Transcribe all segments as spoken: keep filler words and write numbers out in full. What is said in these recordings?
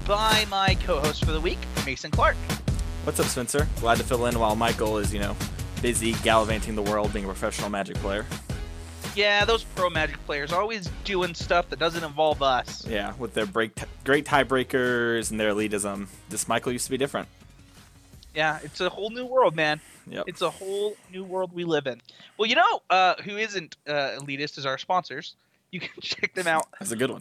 by my co-host for the week, Mason Clark. What's up, Spencer? Glad to fill in while Michael is, you know, busy gallivanting the world being a professional Magic player. Yeah, those pro Magic players are always doing stuff that doesn't involve us. Yeah, with their break t- great tiebreakers and their elitism. This Michael used to be different. Yeah, it's a whole new world, man. Yep. It's a whole new world we live in. Well, you know uh, who isn't uh, elitist is our sponsors. You can check them out. That's a good one.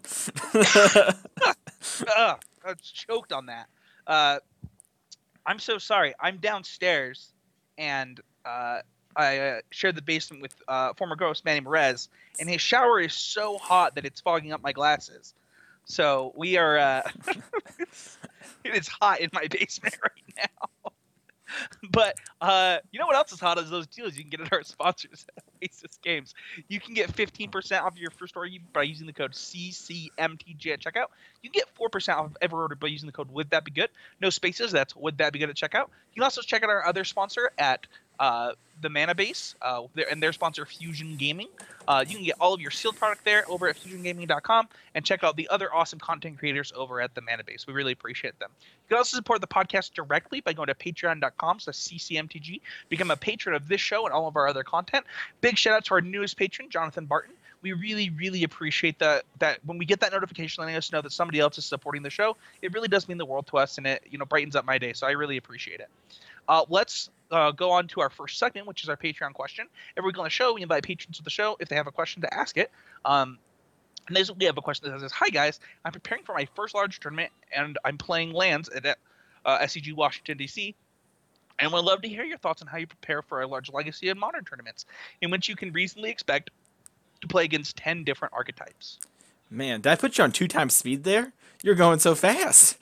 Ugh, I was choked on that. Uh, I'm so sorry. I'm downstairs, and uh, I uh, shared the basement with uh, former ghost Manny Merez, and his shower is so hot that it's fogging up my glasses. So we are. Uh, it is hot in my basement right now. But uh, you know what else is hot is those deals you can get at our sponsors at Oasis Games. You can get fifteen percent off your first order by using the code C C M T G at checkout. You can get four percent off every order by using the code Would That Be Good. No spaces. That's Would That Be Good at checkout. You can also check out our other sponsor at uh, the Mana Base uh, and their sponsor Fusion Gaming. Uh, you can get all of your sealed product there over at fusion gaming dot com and check out the other awesome content creators over at the Mana Base. We really appreciate them. You can also support the podcast directly by going to patreon dot com slash C C M T G. Become a patron of this show and all of our other content. Big shout out to our newest patron, Jonathan Barton. We really, really appreciate that. That when we get that notification letting us know that somebody else is supporting the show, it really does mean the world to us, and it you know brightens up my day. So I really appreciate it. Uh, let's uh, go on to our first segment, which is our Patreon question. Every week on the show, we invite patrons of the show if they have a question to ask it. Um, and this we have a question that says, "Hi guys, I'm preparing for my first large tournament, and I'm playing lands at uh, S C G Washington D C. And would love to hear your thoughts on how you prepare for a large legacy and modern tournaments, in which you can reasonably expect to play against ten different archetypes." Man, did I put you on two times speed there? You're going so fast.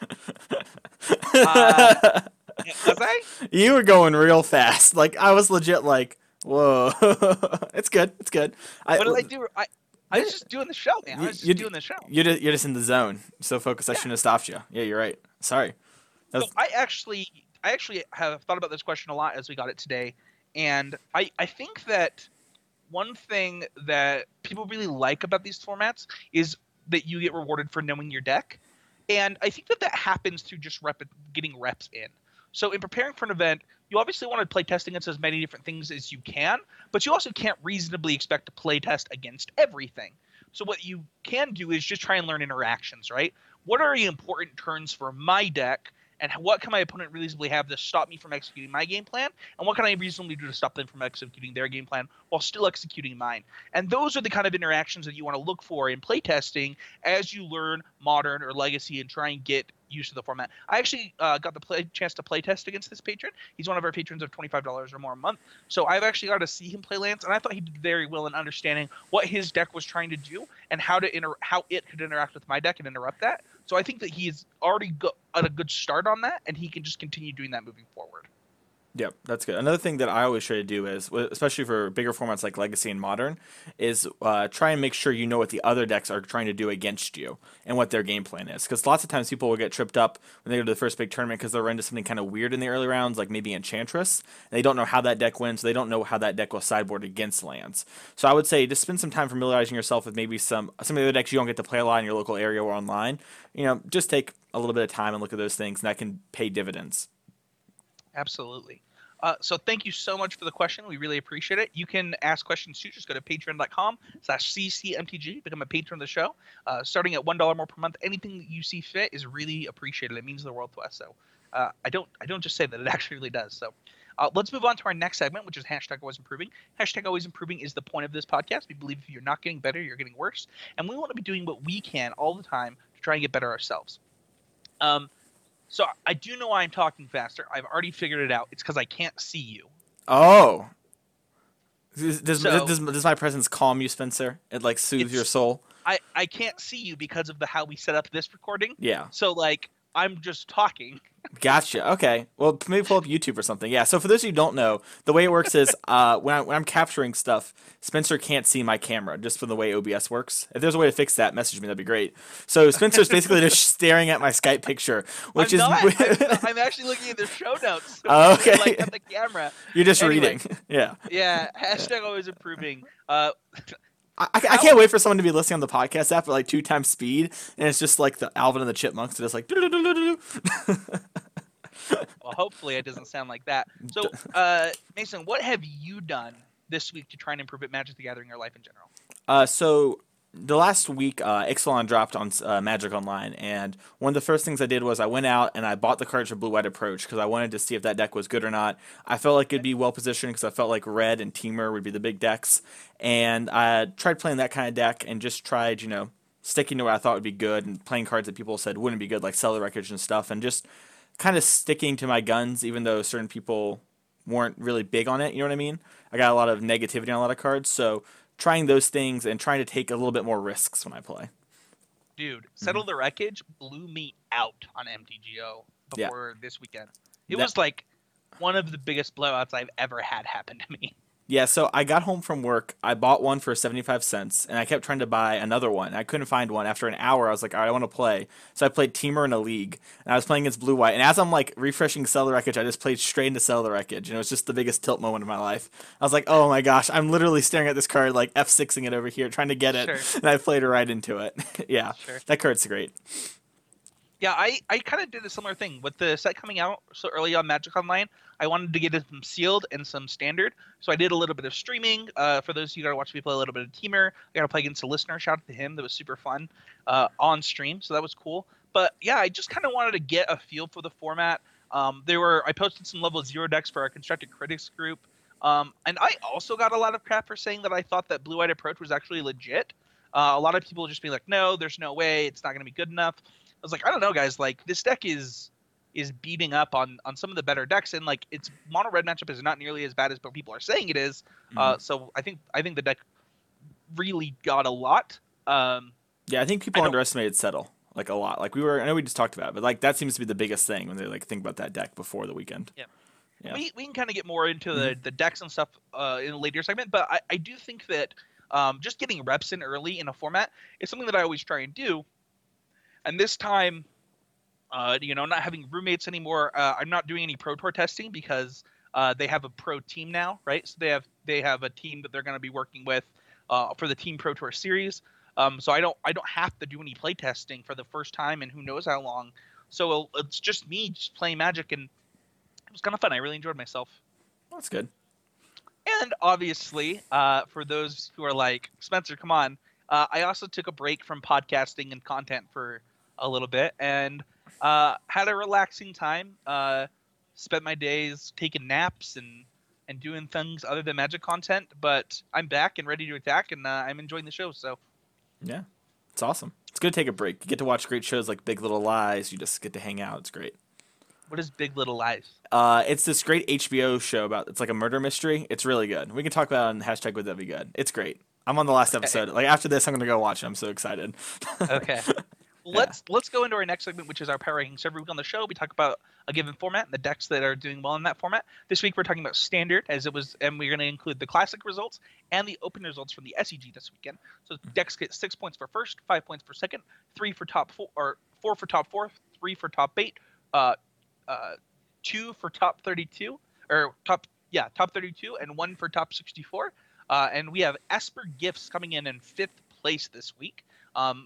uh, was I? You were going real fast. Like, I was legit like, whoa. It's good. It's good. I, what did I do? I, I was just doing the show, man. I was just you, doing the show. You're just, you're just in the zone. So focused. I Yeah. shouldn't have stopped you. Yeah, you're right. Sorry. So I actually, I actually have thought about this question a lot as we got it today, and I, I think that one thing that people really like about these formats is that you get rewarded for knowing your deck, and I think that that happens through just rep, getting reps in. So in preparing for an event, you obviously want to play test against as many different things as you can, but you also can't reasonably expect to play test against everything. So what you can do is just try and learn interactions, right? What are the important turns for my deck? And what can my opponent reasonably have to stop me from executing my game plan? And what can I reasonably do to stop them from executing their game plan while still executing mine? And those are the kind of interactions that you want to look for in playtesting as you learn Modern or Legacy and try and get used to the format. I actually uh, got the play, chance to play test against this patron. He's one of our patrons of twenty-five dollars or more a month. So I've actually got to see him play lands, and I thought he did very well in understanding what his deck was trying to do and how to inter- how it could interact with my deck and interrupt that. So I think that he's already got a good start on that, and he can just continue doing that moving forward. Yep, that's good. Another thing that I always try to do is, especially for bigger formats like Legacy and Modern, is uh, try and make sure you know what the other decks are trying to do against you and what their game plan is. Because lots of times people will get tripped up when they go to the first big tournament because they'll run into something kind of weird in the early rounds, like maybe Enchantress, and they don't know how that deck wins, so they don't know how that deck will sideboard against lands. So I would say just spend some time familiarizing yourself with maybe some, some of the other decks you don't get to play a lot in your local area or online. You know, just take a little bit of time and look at those things, and that can pay dividends. Absolutely. Uh, so thank you so much for the question. We really appreciate it. You can ask questions too. Just go to patreon dot com slash C C M T G. Become a patron of the show. Uh, starting at one dollar more per month, anything that you see fit is really appreciated. It means the world to us. So uh, I don't I don't just say that. It actually really does. So uh, let's move on to our next segment, which is hashtag always improving. Hashtag always improving is the point of this podcast. We believe if you're not getting better, you're getting worse. And we want to be doing what we can all the time to try and get better ourselves. Um. So I do know why I'm talking faster. I've already figured it out. It's because I can't see you. Oh. Does, does, So- does, does my presence calm you, Spencer? It, like, soothes It's- your soul? I, I can't see you because of the how we set up this recording. Yeah. So, like, I'm just talking. Gotcha. Okay. Well, maybe pull up YouTube or something. Yeah. So for those of you who don't know, the way it works is uh, when, I, when I'm capturing stuff, Spencer can't see my camera just from the way O B S works. If there's a way to fix that, message me. That'd be great. So Spencer's basically just staring at my Skype picture, which I'm is not. I'm, not- I'm actually looking at the show notes. So Oh, I'm, okay. Like at the camera. you're just Anyway. reading. Yeah. Yeah. Hashtag always improving. Uh, I, I can't wait for someone to be listening on the podcast app at like two times speed, and it's just like the Alvin and the Chipmunks, just like. Well, hopefully it doesn't sound like that. So, uh, Mason, what have you done this week to try and improve at Magic the Gathering, your life in general? Uh, so the last week, uh, Ixalan dropped on uh, Magic Online, and one of the first things I did was I went out and I bought the cards for Blue White Approach because I wanted to see if that deck was good or not. I felt like it'd be well positioned because I felt like Red and Teamer would be the big decks, and I tried playing that kind of deck and just tried, you know, sticking to what I thought would be good and playing cards that people said wouldn't be good, like Cellar Wreckage and stuff, and just kind of sticking to my guns, even though certain people weren't really big on it. You know what I mean? I got a lot of negativity on a lot of cards, so trying those things and trying to take a little bit more risks when I play. Dude, Settle mm-hmm. the Wreckage blew me out on M T G O before yeah. this weekend. It that, was like one of the biggest blowouts I've ever had happen to me. Yeah, so I got home from work, I bought one for seventy-five cents, and I kept trying to buy another one. I couldn't find one. After an hour, I was like, all right, I want to play. So I played Teamer in a league, and I was playing against Blue White. And as I'm like refreshing Cellar Wreckage, I just played straight into Cellar Wreckage, and it was just the biggest tilt moment of my life. I was like, oh my gosh, I'm literally staring at this card, like F sixing it over here, trying to get it, sure. and I played right into it. yeah, sure. That card's great. Yeah, I, I kind of did a similar thing. With the set coming out so early on Magic Online, I wanted to get it some sealed and some standard. So I did a little bit of streaming. Uh, for those of you who got to watch me play a little bit of Teamer, I got to play against a listener. Shout out to him. That was super fun uh, on stream. So that was cool. But yeah, I just kind of wanted to get a feel for the format. Um, there were I posted some level zero decks for our Constructed Critics group. Um, and I also got a lot of crap for saying that I thought that Blue White Approach was actually legit. Uh, a lot of people just be like, no, there's no way. It's not going to be good enough. I was like, I don't know, guys. Like, this deck is is beating up on on some of the better decks, and like its mono red matchup is not nearly as bad as people are saying it is. Mm-hmm. Uh, so I think I think the deck really got a lot. Um, yeah, I think people I underestimated Settle like a lot. Like we were, I know we just talked about it, but like that seems to be the biggest thing when they like think about that deck before the weekend. Yeah, yeah. We we can kind of get more into the mm-hmm. the decks and stuff uh, in a later segment, but I I do think that um, just getting reps in early in a format is something that I always try and do. And this time, uh, you know, not having roommates anymore, uh, I'm not doing any Pro Tour testing because uh, they have a pro team now, right? So they have they have a team that they're going to be working with uh, for the Team Pro Tour series. Um, so I don't I don't have to do any play testing for the first time and who knows how long. So it's just me just playing Magic, and it was kind of fun. I really enjoyed myself. That's good. And obviously, uh, for those who are like, Spencer, come on, uh, I also took a break from podcasting and content for a little bit and uh, had a relaxing time. Uh, spent my days taking naps and, and doing things other than Magic content. But I'm back and ready to attack, and uh, I'm enjoying the show. So, yeah, it's awesome. It's good to take a break. You get to watch great shows like Big Little Lies. You just get to hang out. It's great. What is Big Little Lies? Uh, it's this great H B O show about. It's like a murder mystery. It's really good. We can talk about it on hashtag Would That Be Good. It's great. I'm on the last episode. Okay. Like after this, I'm gonna go watch it. I'm so excited. Okay. Well, let's yeah. let's go into our next segment, which is our power rankings. Every week on the show, we talk about a given format and the decks that are doing well in that format. This week, we're talking about standard, as it was, and we're going to include the classic results and the open results from the S E G this weekend. So decks get six points for first, five points for second, three for top four, or four for top four, three for top eight, uh, uh, two for top thirty-two, or top yeah top thirty-two, and one for top sixty-four. Uh, and we have Esper Gifts coming in in fifth place this week. Um,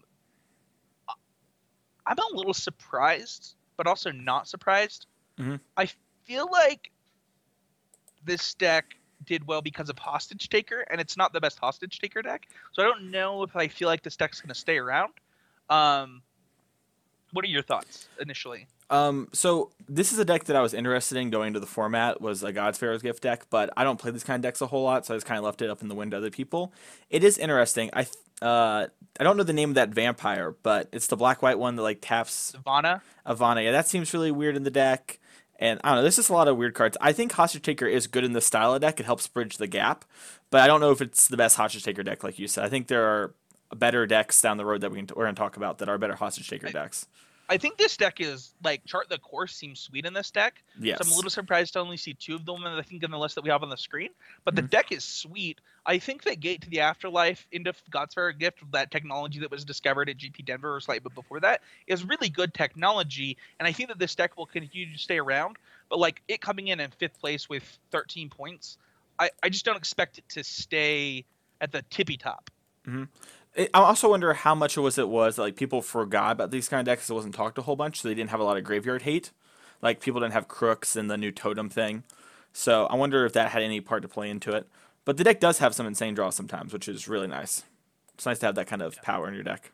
I'm a little surprised, but also not surprised. Mm-hmm. I feel like this deck did well because of Hostage Taker, and it's not the best Hostage Taker deck. So I don't know if I feel like this deck's going to stay around. Um, what are your thoughts initially? Um, so this is a deck that I was interested in going to the format, was a God's Pharaoh's Gift deck, but I don't play these kind of decks a whole lot, so I just kind of left it up in the wind to other people. It is interesting. I uh I don't know the name of that vampire, but it's the black white one that like taps Ivana. Ivana, yeah, that seems really weird in the deck. And I don't know, there's just a lot of weird cards. I think Hostage Taker is good in this style of deck. It helps bridge the gap, but I don't know if it's the best Hostage Taker deck, like you said. I think there are better decks down the road that we can, we're going to talk about that are better Hostage Taker I, decks. I think this deck is, like, Chart the Course seems sweet in this deck. Yes. So I'm a little surprised to only see two of them, I think, in the list that we have on the screen. But mm-hmm. the deck is sweet. I think that Gate to the Afterlife into God's Pharaoh Gift, that technology that was discovered at G P Denver or slightly before that, is really good technology. And I think that this deck will continue to stay around. But, like, it coming in in fifth place with thirteen points, I, I just don't expect it to stay at the tippy top. Mm-hmm. It, I also wonder how much it was it was that, like people forgot about these kind of decks. It wasn't talked a whole bunch, so they didn't have a lot of graveyard hate. Like people didn't have crooks and the new totem thing. So I wonder if that had any part to play into it. But the deck does have some insane draws sometimes, which is really nice. It's nice to have that kind of Yeah. power in your deck.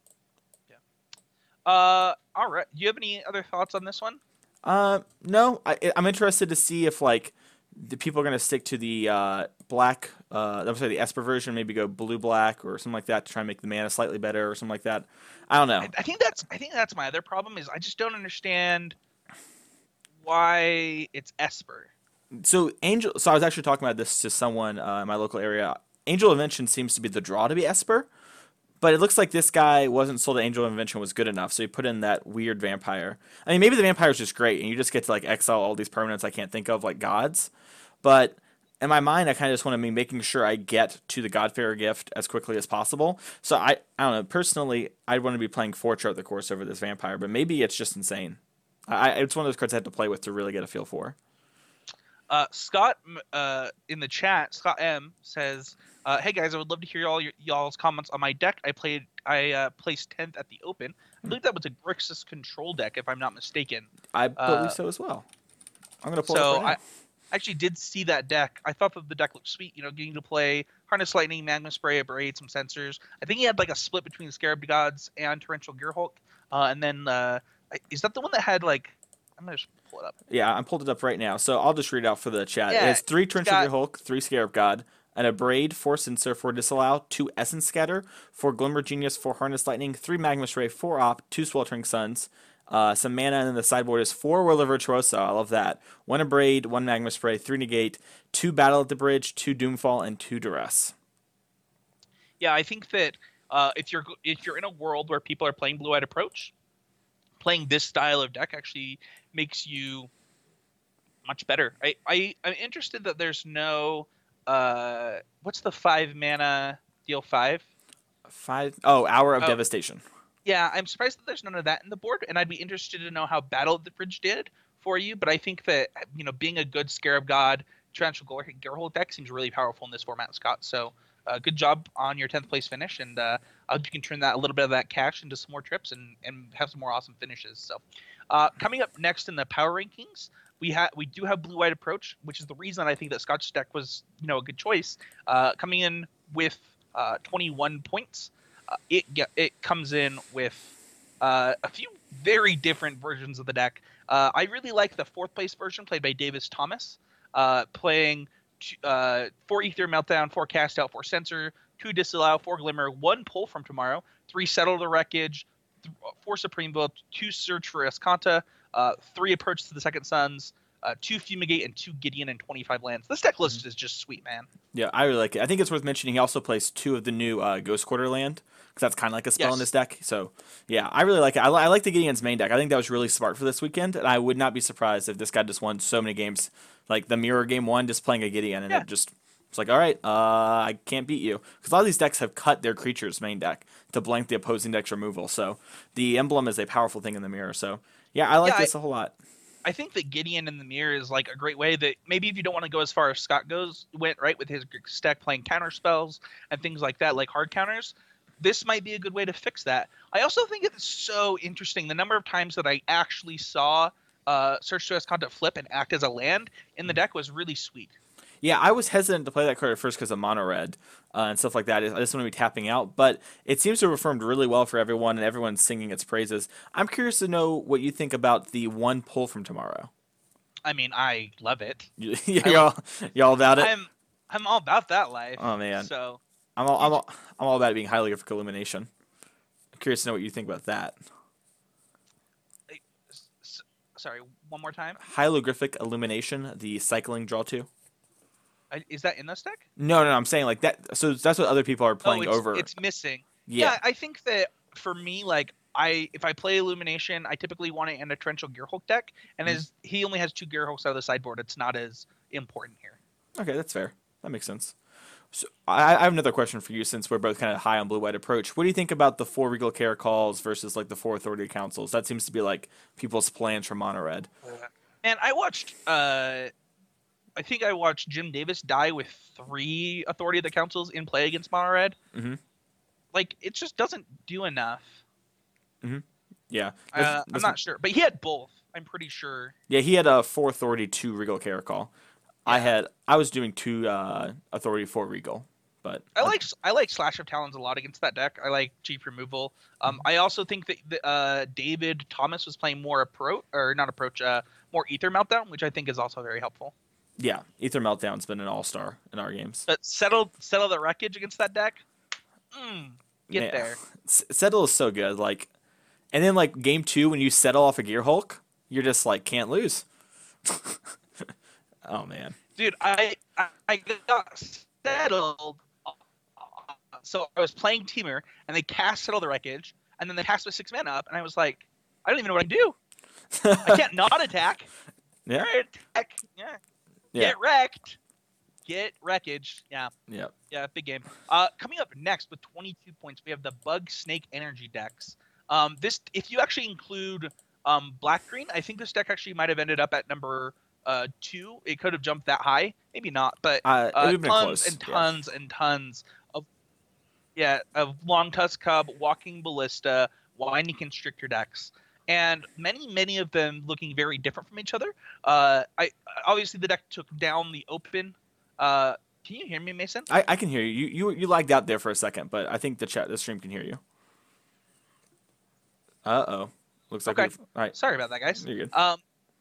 Yeah. Uh, all right. Do you have any other thoughts on this one? Uh, no, I, I'm interested to see if like the people are gonna stick to the uh, black. Uh, I'm sorry, the Esper version. Maybe go blue black or something like that to try and make the mana slightly better or something like that. I don't know. I, I think that's I think that's my other problem is I just don't understand why it's Esper. So Angel. So I was actually talking about this to someone uh, in my local area. Angel Invention seems to be the draw to be Esper, but it looks like this guy wasn't sold that Angel Invention was good enough, so he put in that weird vampire. I mean, maybe the vampire is just great, and you just get to like exile all these permanents I can't think of, like gods. But in my mind, I kind of just want to be making sure I get to the Godfarer gift as quickly as possible. So I, I don't know. Personally, I'd want to be playing Forge throughout the course over this vampire, but maybe it's just insane. I, it's one of those cards I have to play with to really get a feel for. Uh, Scott uh, in the chat, Scott M says, uh, "Hey guys, I would love to hear all your y'all's comments on my deck. I played, I uh, placed tenth at the Open. I believe that was a Grixis control deck, if I'm not mistaken. I Uh, believe so as well. I'm gonna pull so it up right now. I actually did see that deck. I thought that the deck looked sweet. You know, getting to play Harness Lightning, Magma Spray, Abrade, some sensors. I think he had like a split between Scarab Gods and Torrential Gearhulk. Uh, and then uh, is that the one that had like? I'm gonna just pull it up. Yeah, I'm pulled it up right now. So I'll just read out for the chat. Yeah, It's three it's Torrential got- Hulk, three Scarab God, an Abrade, four Censor, four Disallow, two Essence Scatter, four Glimmer Genius, four Harness Lightning, three Magma Spray, four Op, two Sweltering Suns, uh, some mana, and then the sideboard is four Will of Virtuoso. I love that. One Abrade, one Magma Spray, three Negate, two Battle at the Bridge, two Doomfall, and two Duress. Yeah, I think that uh, if you're if you're in a world where people are playing Blue Eyed Approach, playing this style of deck actually makes you much better. I, I I'm interested that there's no uh what's the five mana deal five? Five oh Hour of Oh. Devastation. Yeah, I'm surprised that there's none of that in the board, and I'd be interested to know how Battle of the Bridge did for you. But I think that you know being a good Scarab God Torrential Gearhulk deck seems really powerful in this format, Scott. So uh, good job on your tenth place finish, and uh, I hope you can turn that a little bit of that cash into some more trips and, and have some more awesome finishes. So uh, coming up next in the power rankings, we have we do have Blue White Approach, which is the reason I think that Scott's deck was you know a good choice. Uh, coming in with uh, twenty-one points, uh, it it comes in with uh, a few very different versions of the deck. Uh, I really like the fourth place version played by Davis Thomas, uh, playing uh, four Ether Meltdown, four Cast Out, four Censor, two Disallow, four Glimmer, one Pull from Tomorrow, three Settle the Wreckage, th- four Supreme Will, two Search for Escanta, uh, three Approach to the Second Sons, uh, two Fumigate, and two Gideon and twenty-five lands. This deck list is just sweet, man. Yeah, I really like it. I think it's worth mentioning he also plays two of the new uh, Ghost Quarter land, because that's kind of like a spell Yes. in this deck. So, yeah, I really like it. I, li- I like the Gideon's main deck. I think that was really smart for this weekend, and I would not be surprised if this guy just won so many games. Like the Mirror game one, just playing a Gideon, and Yeah. it just it's like, all right, uh, I can't beat you. Because a lot of these decks have cut their creatures main deck to blank the opposing deck's removal. So the emblem is a powerful thing in the Mirror. So, yeah, I like Yeah, this a whole lot. I think that Gideon in the Mirror is like a great way that maybe if you don't want to go as far as Scott goes went right with his stack playing counter spells and things like that, like hard counters, this might be a good way to fix that. I also think it's so interesting the number of times that I actually saw uh, Search to Escanta flip and act as a land in the deck was really sweet. Yeah, I was hesitant to play that card at first because of mono red uh, and stuff like that. I just want to be tapping out, but it seems to have performed really well for everyone, and everyone's singing its praises. I'm curious to know what you think about the one pull from Tomorrow. I mean, I love it. You, y'all, y'all about it? I'm I'm all about that life. Oh man, So I'm all, I'm all, I'm all about it being hieroglyphic illumination. I'm curious to know what you think about that. s- sorry, one more time. Hieroglyphic illumination, the cycling draw two. I, is that in this deck? No, no, no, I'm saying like that. So that's what other people are playing oh, it's, over. It's missing. Yeah. Yeah, I think that for me, like I, if I play Illumination, I typically want to end a Torrential Gearhulk deck, and Mhm. as he only has two Gearhulks out of the sideboard, it's not as important here. Okay, that's fair. That makes sense. So I, I have another question for you, since we're both kind of high on Blue White Approach. What do you think about the four Regal Care calls versus like the four Authority Councils? That seems to be like people's plans for Mono Red. And I watched, uh, I think I watched Jim Davis die with three Authority of the Councils in play against Mono Red. Mhm. like it just doesn't do enough. Mm-hmm. Yeah, that's, Uh, I'm that's, not sure, but he had both. I'm pretty sure. yeah. He had a four authority, two Regal Caracol. I Yeah. had I was doing two uh, authority, four Regal, but I uh, like I like Slash of Talons a lot against that deck. I like cheap removal. Um, I also think that the, uh, David Thomas was playing more approach or not approach, uh, more Ether Meltdown, which I think is also very helpful. yeah, Ether Meltdown's been an all star in our games. But settle settle the wreckage against that deck. Mm, get Man, there. Settle is so good. Like, and then like game two when you settle off a Gear Hulk, you're just like can't lose. Oh man, Dude, I, I I got settled. So I was playing Teamer, and they cast Settle the Wreckage, and then they cast with six mana up, and I was like, I don't even know what I can do. I can't not attack. yeah, Right, attack. Yeah. yeah, Get wrecked. Get wreckage. Yeah. yeah. Yeah, big game. Uh, coming up next with twenty-two points, we have the Bug Snake Energy decks. Um, this, if you actually include um, Black Green, I think this deck actually might have ended up at number uh, two. It could have jumped that high, maybe not, but Uh, it uh, would've been tons close, and yeah. tons and tons of yeah of Long Tusk Cub, Walking Ballista, Winding Constrictor decks. And many, many of them looking very different from each other. Uh, I obviously the deck took down the open. Uh, can you hear me, Mason? I, I can hear you. you. You you lagged out there for a second, but I think the chat, the stream can hear you. Uh oh, looks like Okay. we've, all right. Sorry about that, guys. You're good. Um,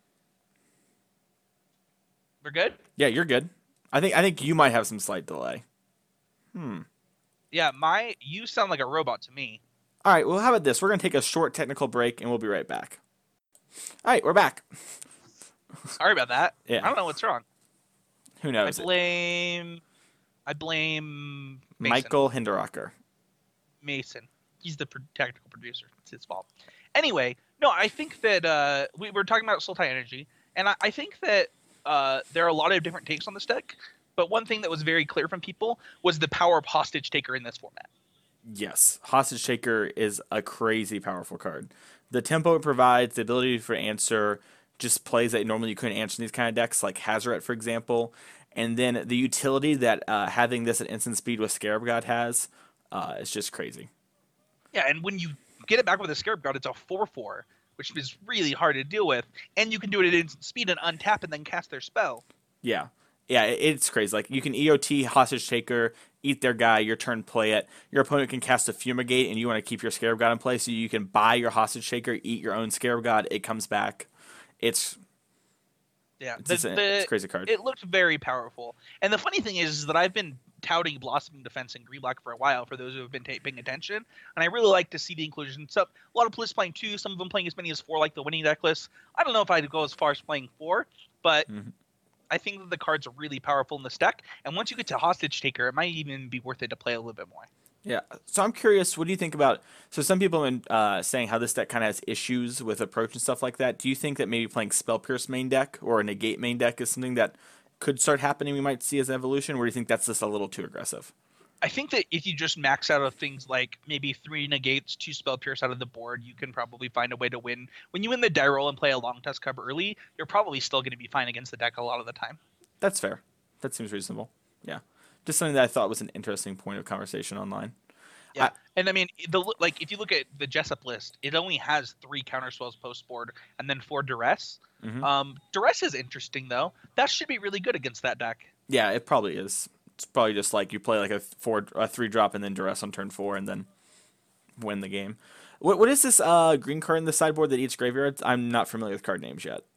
we're good. Yeah, you're good. I think I think you might have some slight delay. Hmm. Yeah, my you sound like a robot to me. All right. Well, how about this? We're gonna take a short technical break, and we'll be right back. All right, we're back. Sorry about that. Yeah. I don't know what's wrong. Who I knows? blame. I blame Mason. Michael Hinderacher. Mason. He's the pro- technical producer. It's his fault. Anyway, no, I think that uh, we were talking about Sultai Energy, and I, I think that uh, there are a lot of different takes on this deck. But one thing that was very clear from people was the power of Hostage Taker in this format. Yes, Hostage Taker is a crazy powerful card. The tempo it provides, the ability for answer, just plays that normally you couldn't answer in these kind of decks, like Hazoret, for example. And then the utility that uh, having this at instant speed with Scarab God has uh, is just crazy. Yeah, and when you get it back with a Scarab God, it's a four four, which is really hard to deal with. And you can do it at instant speed and untap and then cast their spell. Yeah. Yeah, it- it's crazy. Like, you can E O T Hostage Taker, eat their guy, your turn, play it. Your opponent can cast a Fumigate, and you want to keep your Scarab God in play, so you can buy your Hostage Taker, eat your own Scarab God, it comes back. It's Yeah, it's, the, just a, the- it's a crazy card. it looked very powerful. And the funny thing is, is that I've been touting Blossoming Defense and Green Black for a while for those who have been ta- paying attention, and I really like to see the inclusion. So a lot of players playing two, some of them playing as many as four, like the winning deck list. I don't know if I'd go as far as playing four, but Mhm. I think that the cards are really powerful in this deck. And once you get to Hostage Taker, it might even be worth it to play a little bit more. Yeah. So I'm curious, what do you think about? So some people have been uh, saying how this deck kind of has issues with approach and stuff like that. Do you think that maybe playing Spell Pierce main deck or a Negate main deck is something that could start happening? We might see as an evolution, or do you think that's just a little too aggressive? I think that if you just max out of things like maybe three negates, two spell pierce out of the board, you can probably find a way to win. When you win the die roll and play a long tusk cover early, you're probably still going to be fine against the deck a lot of the time. That's fair. That seems reasonable. Yeah. Just something that I thought was an interesting point of conversation online. Yeah, I- and I mean, the like if you look at the Jessup list, it only has three counter spells post board and then four duress. Mhm. Um, duress is interesting though. That should be really good against that deck. Yeah, it probably is. It's probably just like you play like a four, a three drop, and then duress on turn four, and then win the game. What what is this uh, green card in the sideboard that eats graveyards? I'm not familiar with card names yet.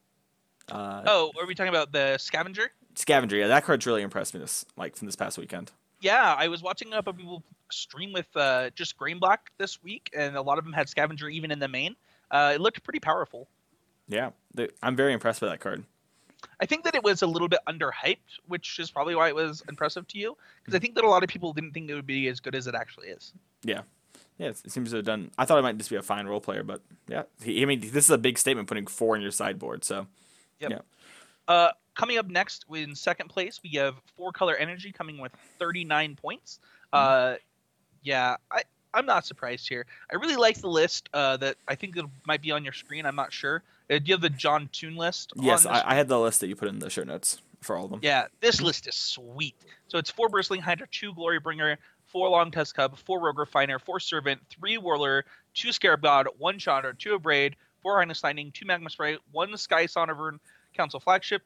Uh, Oh, are we talking about the Scavenger? Scavenger, yeah, that card's really impressed me this like from this past weekend. Yeah, I was watching a couple people stream with uh, just Green Black this week, and a lot of them had Scavenger even in the main. Uh, it looked pretty powerful. Yeah, the, I'm very impressed by that card. I think that it was a little bit underhyped, which is probably why it was impressive to you, because I think that a lot of people didn't think it would be as good as it actually is. Yeah, yeah, it, it seems to have done. I thought it might just be a fine role player, but yeah, he, I mean, this is a big statement putting four in your sideboard. So Yep. yeah, Uh, coming up next, in second place, we have Four Color Energy coming with thirty-nine points. Uh, yeah, I, I'm not surprised here. I really like the list uh, that I think it might be on your screen. I'm not sure. Uh, do you have the John Toon list? yes, on this? I, I had the list that you put in the show notes for all of them. Yeah, this list is sweet. So it's four Bristling Hydra, two Glory Bringer, four Long Tusk Cub, four Rogue Refiner, four Servant, three Whirler, two Scarab God, one Chandra, two Abrade, four Highness Lightning, two Magma Spray, one Sky Sonivern Council Flagship,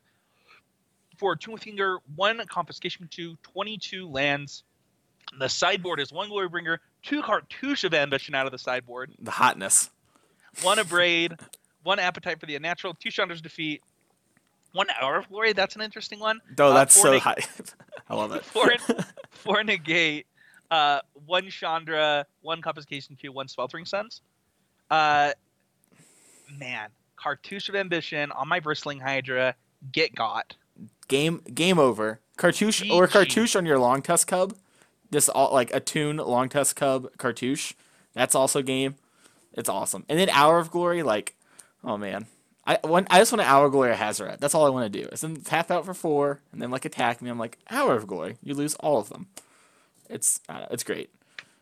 four Toolfinger, one Confiscation two, twenty-two lands. The sideboard is one Glorybringer, two Cartouche of Ambition out of the sideboard, The hotness. one Abrade, one Appetite for the Unnatural, two Chandra's Defeat, one Hour of Glory. That's an interesting one. Oh, Uh, that's four so neg- high. I love it. four, four Negate, uh, one Chandra, one Confiscation Q, one Sweltering Suns. Uh, man, Cartouche of Ambition on my Bristling Hydra. Get got. Game game over. Cartouche G or G. Cartouche on your Long Tusk Cub. Just all like Attune Long Tusk Cub Cartouche. That's also game. It's awesome. And then Hour of Glory, like, oh man. I want I just want an Hour of Glory or Hazoret. That's all I want to do. Is then tap out for four and then like attack me. I'm like, Hour of Glory. You lose all of them. It's I don't know, it's great.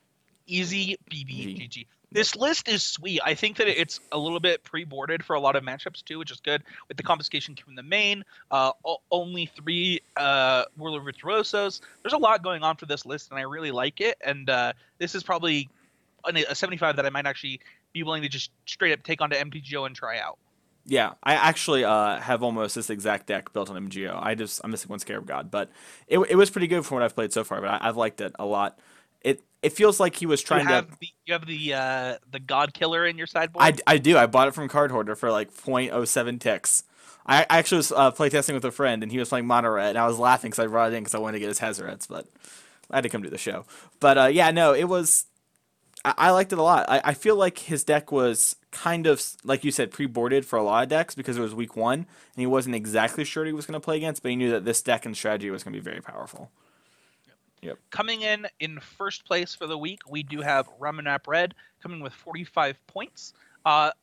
Easy B B G. G G. This list is sweet. I think that it's a little bit pre-boarded for a lot of matchups too, which is good. With the Confiscation Q in the main, uh, o- only three uh, Whirler Virtuosos. There's a lot going on for this list, and I really like it. And uh, this is probably an- a seventy-five that I might actually be willing to just straight up take onto M T G O and try out. Yeah, I actually uh, have almost this exact deck built on M G O. I just I'm missing one Scarab God, but it it was pretty good from what I've played so far. But I, I've liked it a lot. It it feels like he was trying you have to. the, you have the uh, the God Killer in your sideboard. I, I do. I bought it from Card Hoarder for like zero point zero seven ticks. I, I actually was uh, playtesting with a friend, and he was playing Mono Red, and I was laughing because I brought it in because I wanted to get his Hazarets, but I had to come to the show. But uh, yeah, no, it was. I, I liked it a lot. I, I feel like his deck was kind of, like you said, pre-boarded for a lot of decks because it was week one, and he wasn't exactly sure he was going to play against, but he knew that this deck and strategy was going to be very powerful. Yep. Coming in in first place for the week, we do have Ramanap Red coming with forty-five points. Uh,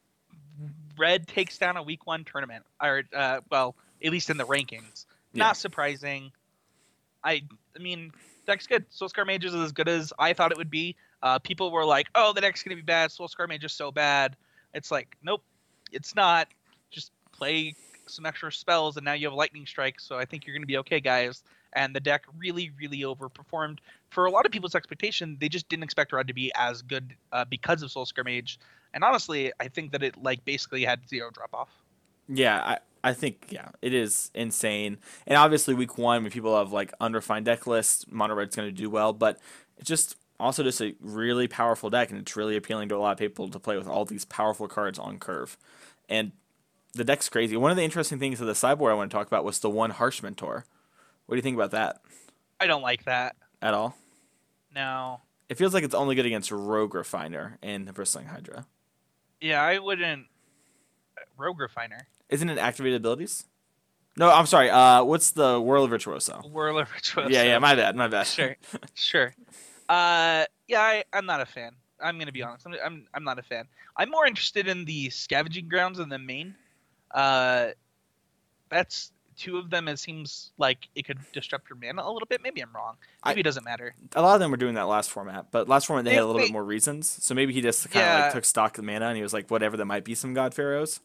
Red takes down a week one tournament, or uh, well, at least in the rankings. Yeah. Not surprising. I, I mean, deck's good. Soulscar Mage is as good as I thought it would be. Uh, people were like, "Oh, the deck's gonna be bad. Soulscar Mage is so bad." It's like, nope, it's not. Just play some extra spells, and now you have Lightning Strike. So I think you're gonna be okay, guys. And the deck really, really overperformed. For a lot of people's expectation, they just didn't expect Red to be as good uh, because of Soulscar Mage. And honestly, I think that it like basically had zero drop off. Yeah, I, I think, yeah, it is insane. And obviously week one, when people have like unrefined deck lists, Mono Red's going to do well. But it's just also just a really powerful deck, and it's really appealing to a lot of people to play with all these powerful cards on curve. And the deck's crazy. One of the interesting things of the sideboard I want to talk about was the one Harsh Mentor. What do you think about that? I don't like that. At all? No. It feels like it's only good against Rogue Refiner and the Bristling Hydra. Yeah, I wouldn't. Rogue Refiner. Isn't it activated abilities? No, I'm sorry. Uh, what's the Whirl Virtuoso? Whirler Virtuoso. Yeah, yeah, my bad, my bad. Sure, sure. Uh, yeah, I, I'm not a fan. I'm gonna be honest. I'm, I'm I'm not a fan. I'm more interested in the Scavenging Grounds in the main. Uh, that's two of them. It seems like it could disrupt your mana a little bit. Maybe I'm wrong. Maybe I- it doesn't matter. A lot of them were doing that last format, but last format they, They- had a little they- bit more reasons. So maybe he just kind of Yeah. like took stock of the mana and he was like, whatever, there might be some God Pharaohs.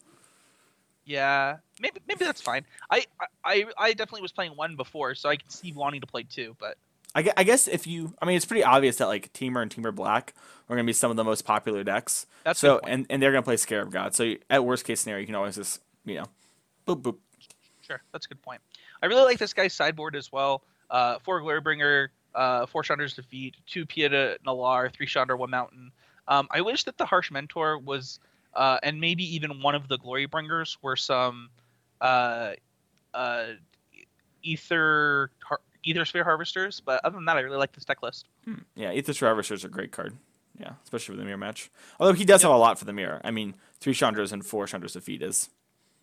Yeah, maybe maybe that's fine. I, I I definitely was playing one before, so I can see wanting to play two. But I, gue- I guess if you, I mean, it's pretty obvious that like Teamer and Teamer Black are going to be some of the most popular decks. that's a So good point. and, and they're going to play Scarab God. So you, at worst case scenario, you can always just you know, boop boop. Sure, that's a good point. I really like this guy's sideboard as well. Uh, four Glorybringer, uh, four Chandra's Defeat, two Pieta Nalar, three Chandra, one Mountain. Um, I wish that the Harsh Mentor was, uh, and maybe even one of the Glorybringers were some, uh, uh, Ether har- Ether Sphere Harvesters. But other than that, I really like this deck list. Hmm. Yeah, Aethys Traverser is a great card. Yeah, especially for the mirror match. Although he does Yep. have a lot for the mirror. I mean, three Chandras and four Chandra's Defeat is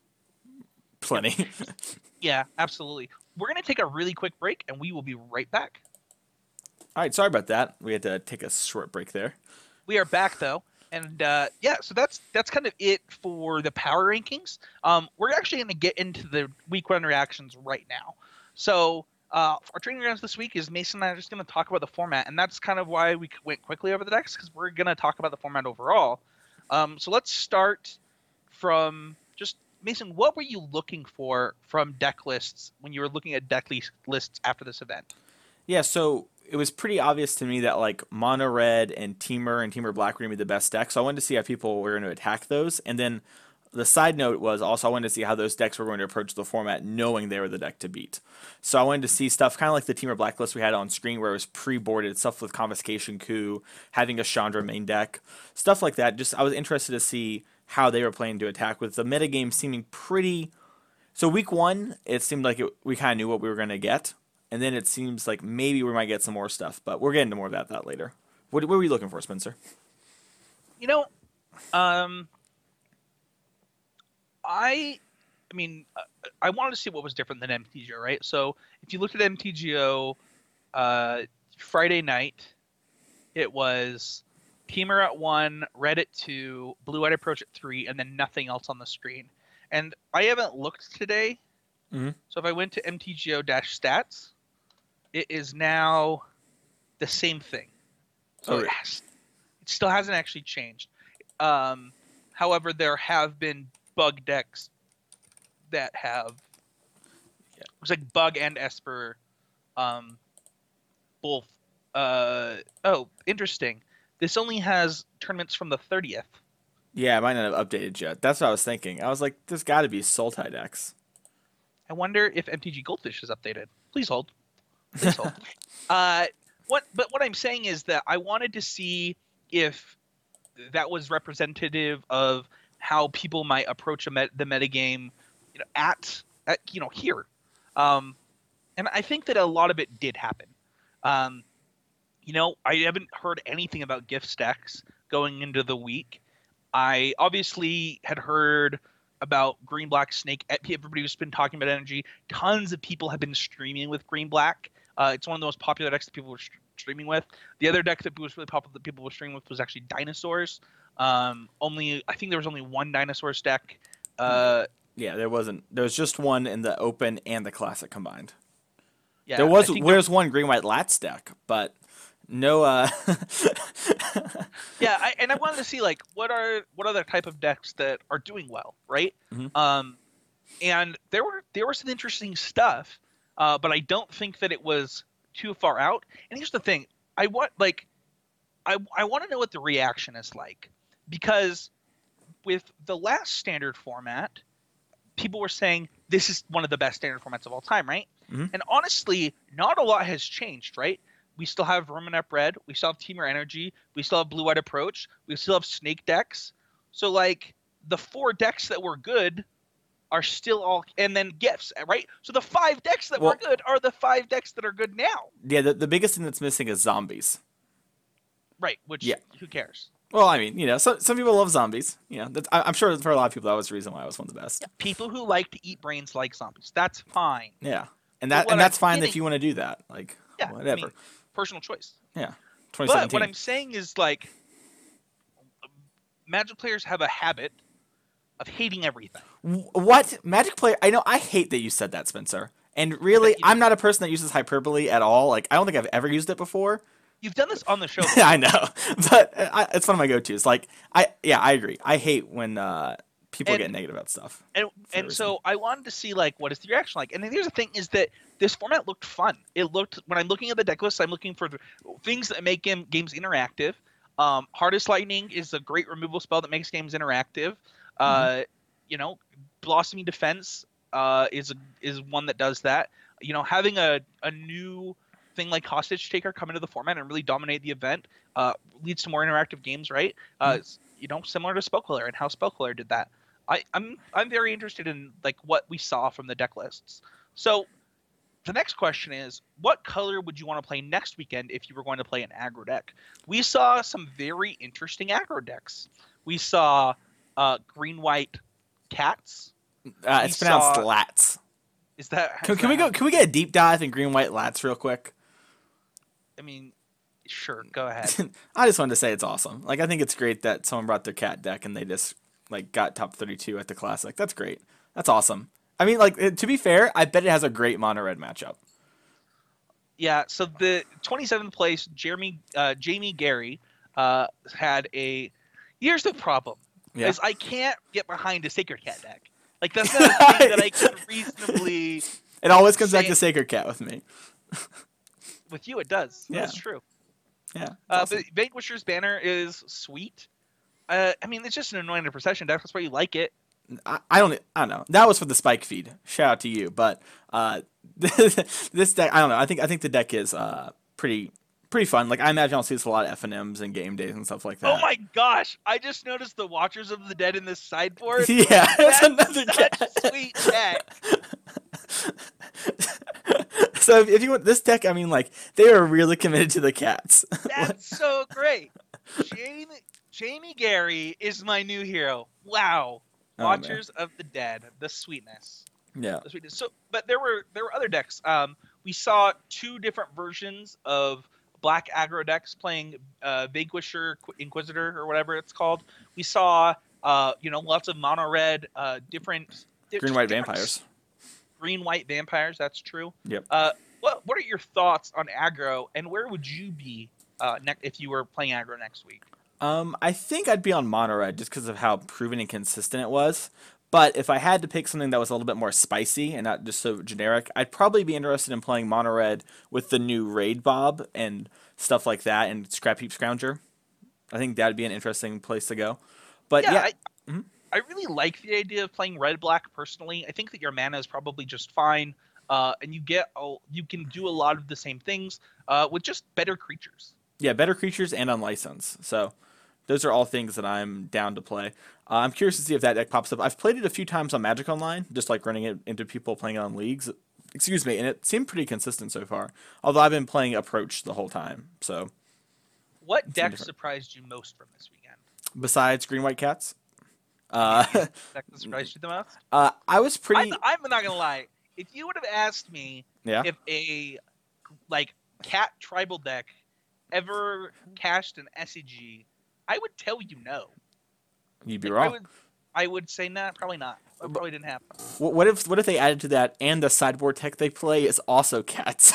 plenty. Yeah, absolutely. We're gonna take a really quick break, and we will be right back. All right, sorry about that. We had to take a short break there. We are back though, and uh, yeah, so that's that's kind of it for the power rankings. Um, we're actually going to get into the week one reactions right now. So uh, our training grounds this week is Mason and I are just going to talk about the format, and that's kind of why we went quickly over the decks, because we're going to talk about the format overall. Um, so let's start from just Mason. What were you looking for from deck lists when you were looking at deck le- lists after this event? Yeah, so it was pretty obvious to me that like Mono Red and Teamer and Teamer Black were going to be the best decks. So I wanted to see how people were going to attack those. And then the side note was also I wanted to see how those decks were going to approach the format knowing they were the deck to beat. So I wanted to see stuff kind of like the Teamer Black list we had on screen where it was pre-boarded, stuff with Confiscation Coup, having a Chandra main deck, stuff like that. Just I was interested to see how they were planning to attack with the metagame seeming pretty... So week one, it seemed like it, we kind of knew what we were going to get. And then it seems like maybe we might get some more stuff, but we're getting to more about that later. What, what were you looking for, Spencer? You know, um, I, I mean, uh, I wanted to see what was different than M T G O, right? So if you looked at M T G O uh, Friday night, it was Teamer at one, Red at two, Blue White Approach at three, and then nothing else on the screen. And I haven't looked today, Mm-hmm. so if I went to M T G O-stats, it is now the same thing. So Oh, it, has, it still hasn't actually changed. Um, however, there have been bug decks that have, yeah, looks like Bug and Esper, um, both. Uh, oh, interesting. This only has tournaments from the thirtieth. Yeah, it might not have updated yet. That's what I was thinking. I was like, there's got to be Sultai decks. I wonder if M T G Goldfish is updated. Please hold. Please hold. uh, what? But what I'm saying is that I wanted to see if that was representative of how people might approach a met- the metagame, you know, at, at you know here, um, and I think that a lot of it did happen. Um, you know, I haven't heard anything about gift stacks going into the week. I obviously had heard about Green Black Snake. Everybody has been talking about energy. Tons of people have been streaming with Green Black. Uh, it's one of the most popular decks that people were st- streaming with. The other deck that was really popular that people were streaming with was actually Dinosaurs. Um, only I think there was only one Dinosaurs deck. Uh, yeah, there wasn't. There was just one in the Open and the Classic combined. Yeah, there was. There was one Green White Lats deck, but no. Uh... yeah, I, and I wanted to see like what are what are the type of decks that are doing well, right? Mm-hmm. Um, and there were there was some interesting stuff, uh, but I don't think that it was too far out. And here's the thing: I want like, I I want to know what the reaction is like, because with the last standard format, people were saying this is one of the best standard formats of all time, right? Mm-hmm. And honestly, not a lot has changed, right? We still have Romanep Red, we still have Teamer Energy, we still have Blue White Approach, we still have Snake decks. So like the four decks that were good are still all, and then gifts, right? So the five decks that well, were good are the five decks that are good now. Yeah, the, the biggest thing that's missing is zombies. Right, which yeah. who cares? Well, I mean, you know, some some people love zombies. You know, that's, I, I'm sure for a lot of people that was the reason why it was one of the best. Yeah, people who like to eat brains like zombies. That's fine. Yeah, and that and that's I'm fine getting, if you want to do that. Like, yeah, whatever. I mean, personal choice. Yeah, twenty seventeen. But what I'm saying is like, Magic players have a habit of hating everything. What? Magic player? I know. I hate that you said that, Spencer. And really, I'm not a person that uses hyperbole at all. Like, I don't think I've ever used it before. You've done this on the show. I know, but I, it's one of my go-tos. Like, I yeah, I agree. I hate when uh, people and, get negative about stuff. And and so I wanted to see like what is the reaction like. And then here's the thing: is that this format looked fun. It looked when I'm looking at the deck list, I'm looking for things that make game, games interactive. Um, Hardest Lightning is a great removal spell that makes games interactive. Uh, mm-hmm. You know, Blossoming Defense uh, is a, is one that does that. You know, having a a new thing like Hostage Taker come into the format and really dominate the event uh, leads to more interactive games, right? Uh, mm-hmm. You know, similar to Spellcaller and how Spellcaller did that. I, I'm I'm very interested in like what we saw from the deck lists. So the next question is, what color would you want to play next weekend if you were going to play an aggro deck? We saw some very interesting aggro decks. We saw uh, green white cats. Uh, it's pronounced saw... lats. Is that? Can, is can that we go? Can we get a deep dive in green white lats real quick? I mean, sure. Go ahead. I just wanted to say it's awesome. Like, I think it's great that someone brought their cat deck and they just like got top thirty-two at the Classic. That's great. That's awesome. I mean, like, to be fair, I bet it has a great mono red matchup. Yeah. So the twenty-seventh place, Jeremy, uh, Jamie Gary, uh, had a. Here's the problem: yeah. is I can't get behind a Sacred Cat deck. Like that's not a thing that I can reasonably. It always comes say. back to Sacred Cat with me. with you, it does. Yeah. That's true. Yeah. It's Uh, awesome. But Vanquisher's banner is sweet. Uh, I mean, it's just an annoying procession deck. That's why you like it. I, I don't I don't know. That was for the spike feed. Shout out to you. But uh, this deck, I don't know. I think I think the deck is uh pretty pretty fun. Like I imagine I'll see this a lot of F and Ms and game days and stuff like that. Oh my gosh! I just noticed the Watchers of the Dead in this sideboard. Yeah, it's That's another such deck. a sweet deck. So if, if you want this deck, I mean, like they are really committed to the cats. That's so great. Jamie, Jamie Gary is my new hero. Wow. Oh, Watchers of the Dead. The sweetness. Yeah. The sweetness. So, but there were there were other decks. Um, we saw two different versions of black aggro decks playing uh, Vanquisher Inquisitor or whatever it's called. We saw uh, you know, lots of mono red, uh, different Green white different vampires. Green white vampires. That's true. Yep. Uh, what what are your thoughts on aggro, and where would you be uh, ne- if you were playing aggro next week? Um, I think I'd be on mono red just because of how proven and consistent it was. But if I had to pick something that was a little bit more spicy and not just so generic, I'd probably be interested in playing mono red with the new Raid Bob and stuff like that, and Scrap Heap Scrounger. I think that'd be an interesting place to go. But yeah, yeah, I, Mhm. I really like the idea of playing red black personally. I think that your mana is probably just fine, uh, and you get oh, you can do a lot of the same things uh, with just better creatures. yeah, better creatures and unlicensed. So those are all things that I'm down to play. Uh, I'm curious to see if that deck pops up. I've played it a few times on Magic Online, just like running it into people playing it on leagues. Excuse me, and it seemed pretty consistent so far. Although I've been playing Approach the whole time. So What deck different. surprised you most from this weekend? besides Green White Cats, uh, Deck that surprised you the most? uh, I was pretty. I'm, I'm not gonna lie. If you would have asked me Yeah. if a like cat tribal deck ever cashed an S E G, I would tell you no. You'd be Like, I wrong. would, I would say nah, probably not. It probably didn't happen. What what if what if they added to that and the sideboard tech they play is also cats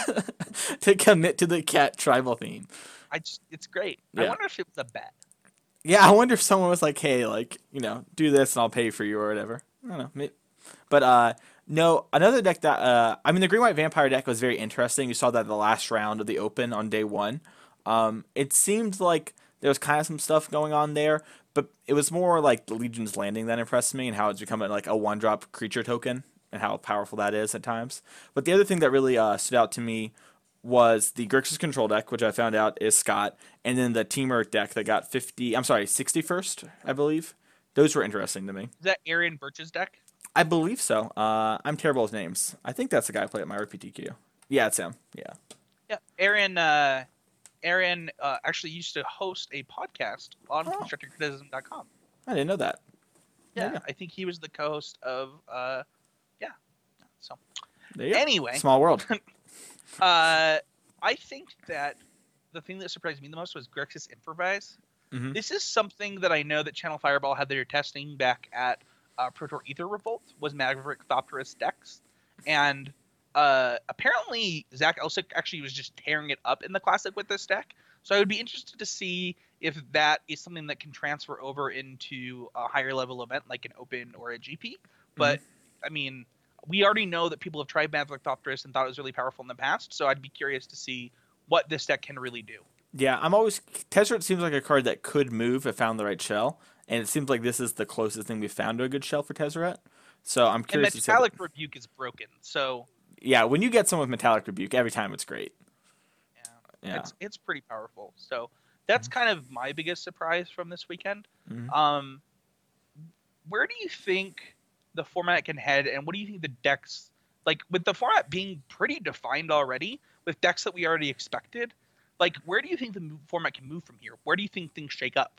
to commit to the cat tribal theme? I just, it's great. I Yeah. wonder if it was a bet. Yeah, I wonder if someone was like, "Hey, like, you know, do this and I'll pay for you or whatever." I don't know. Maybe. But uh no, another deck that uh I mean the Green White Vampire deck was very interesting. You saw that in the last round of the Open on day one. Um it seemed like there was kind of some stuff going on there, but it was more like the Legion's Landing that impressed me and how it's become like a one-drop creature token and how powerful that is at times. But the other thing that really uh, stood out to me was the Grixis Control deck, which I found out is Scott, and then the Teamwork deck that got fifty, I'm sorry, sixty-first, I believe. Those were interesting to me. Is that Arian Birch's deck? I believe so. Uh, I'm terrible with names. I think that's the guy I play at my R P T Q. Yeah, it's him. Yeah. Yeah, Arian. Uh, Arian uh, actually used to host a podcast on Oh. constructive criticism dot com. I didn't know that. Yeah, Yeah. I think he was the co-host of. Uh, yeah. So There you go. anyway, Small world. uh, I think that the thing that surprised me the most was Grixis Improvise. Mhm. This is something that I know that Channel Fireball had their testing back at uh, Protor Ether Revolt was Maverick Thopterus decks, and uh, apparently Zach Elsick actually was just tearing it up in the Classic with this deck. So I would be interested to see if that is something that can transfer over into a higher level event like an Open or a G P. But I mean, we already know that people have tried Maverick Thopterus and thought it was really powerful in the past. So I'd be curious to see what this deck can really do. Yeah, I'm always Tezzeret seems like a card that could move if found the right shell, and it seems like this is the closest thing we've found to a good shell for Tezzeret. So I'm And curious to see. how Metallic that- Rebuke is broken, so Yeah, when you get someone with Metallic Rebuke, every time it's great. yeah, Yeah. it's it's pretty powerful. So that's kind of my biggest surprise from this weekend. Mhm. Um, where do you think the format can head, and what do you think the decks like with the format being pretty defined already with decks that we already expected? Like, where do you think the mo- format can move from here? Where do you think things shake up?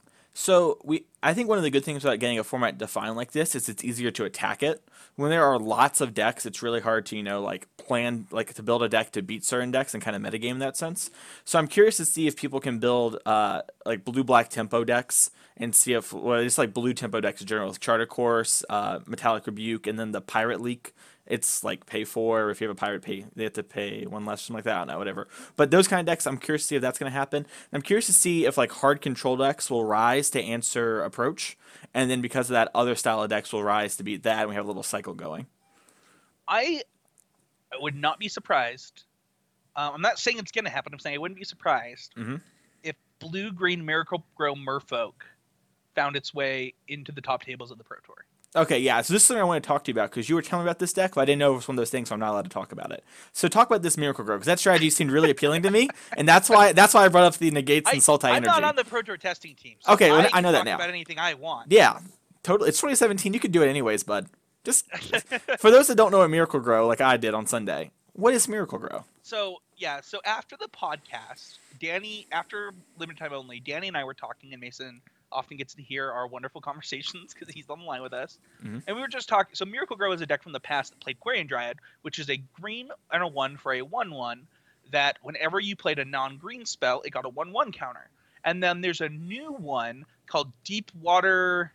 So we, I think one of the good things about getting a format defined like this is it's easier to attack it. When there are lots of decks, it's really hard to you know like plan like to build a deck to beat certain decks and kind of metagame in that sense. So I'm curious to see if people can build uh like blue black tempo decks and see if well it's like blue tempo decks in general, Charter Course, uh, Metallic Rebuke, and then the Pirate Leak. It's like pay four. If you have a pirate, pay they have to pay one less, something like that. I don't know, whatever. But those kind of decks, I'm curious to see if that's going to happen. I'm curious to see if like hard control decks will rise to answer approach, and then because of that, other style of decks will rise to beat that, and we have a little cycle going. I would not be surprised Uh, I'm not saying it's gonna happen. I'm saying I wouldn't be surprised Mm-hmm. if blue green Miracle Grow Merfolk found its way into the top tables of the Pro Tour. Okay, yeah. So this is something I want to talk to you about because you were telling me about this deck, but I didn't know it was one of those things, so I'm not allowed to talk about it. So talk about this Miracle Grow because that strategy seemed really appealing to me, and that's why that's why I brought up the negates and Sultai I'm energy. not on the Pro Tour testing team. So okay, well, I, I know can that talk now. About anything I want. Yeah, totally. It's twenty seventeen. You could do it anyways, bud. Just for those that don't know what Miracle Grow, like I did on Sunday, what is Miracle Grow? So yeah, so after the podcast, Danny, after limited time only, Danny and I were talking, and Mason often gets to hear our wonderful conversations because he's on the line with us. Mm-hmm. And we were just talking. So Miracle Grow is a deck from the past that played Quarian Dryad, which is a green and a one for a one one. That whenever you played a non-green spell, it got a one one counter. And then there's a new one called Deep Water.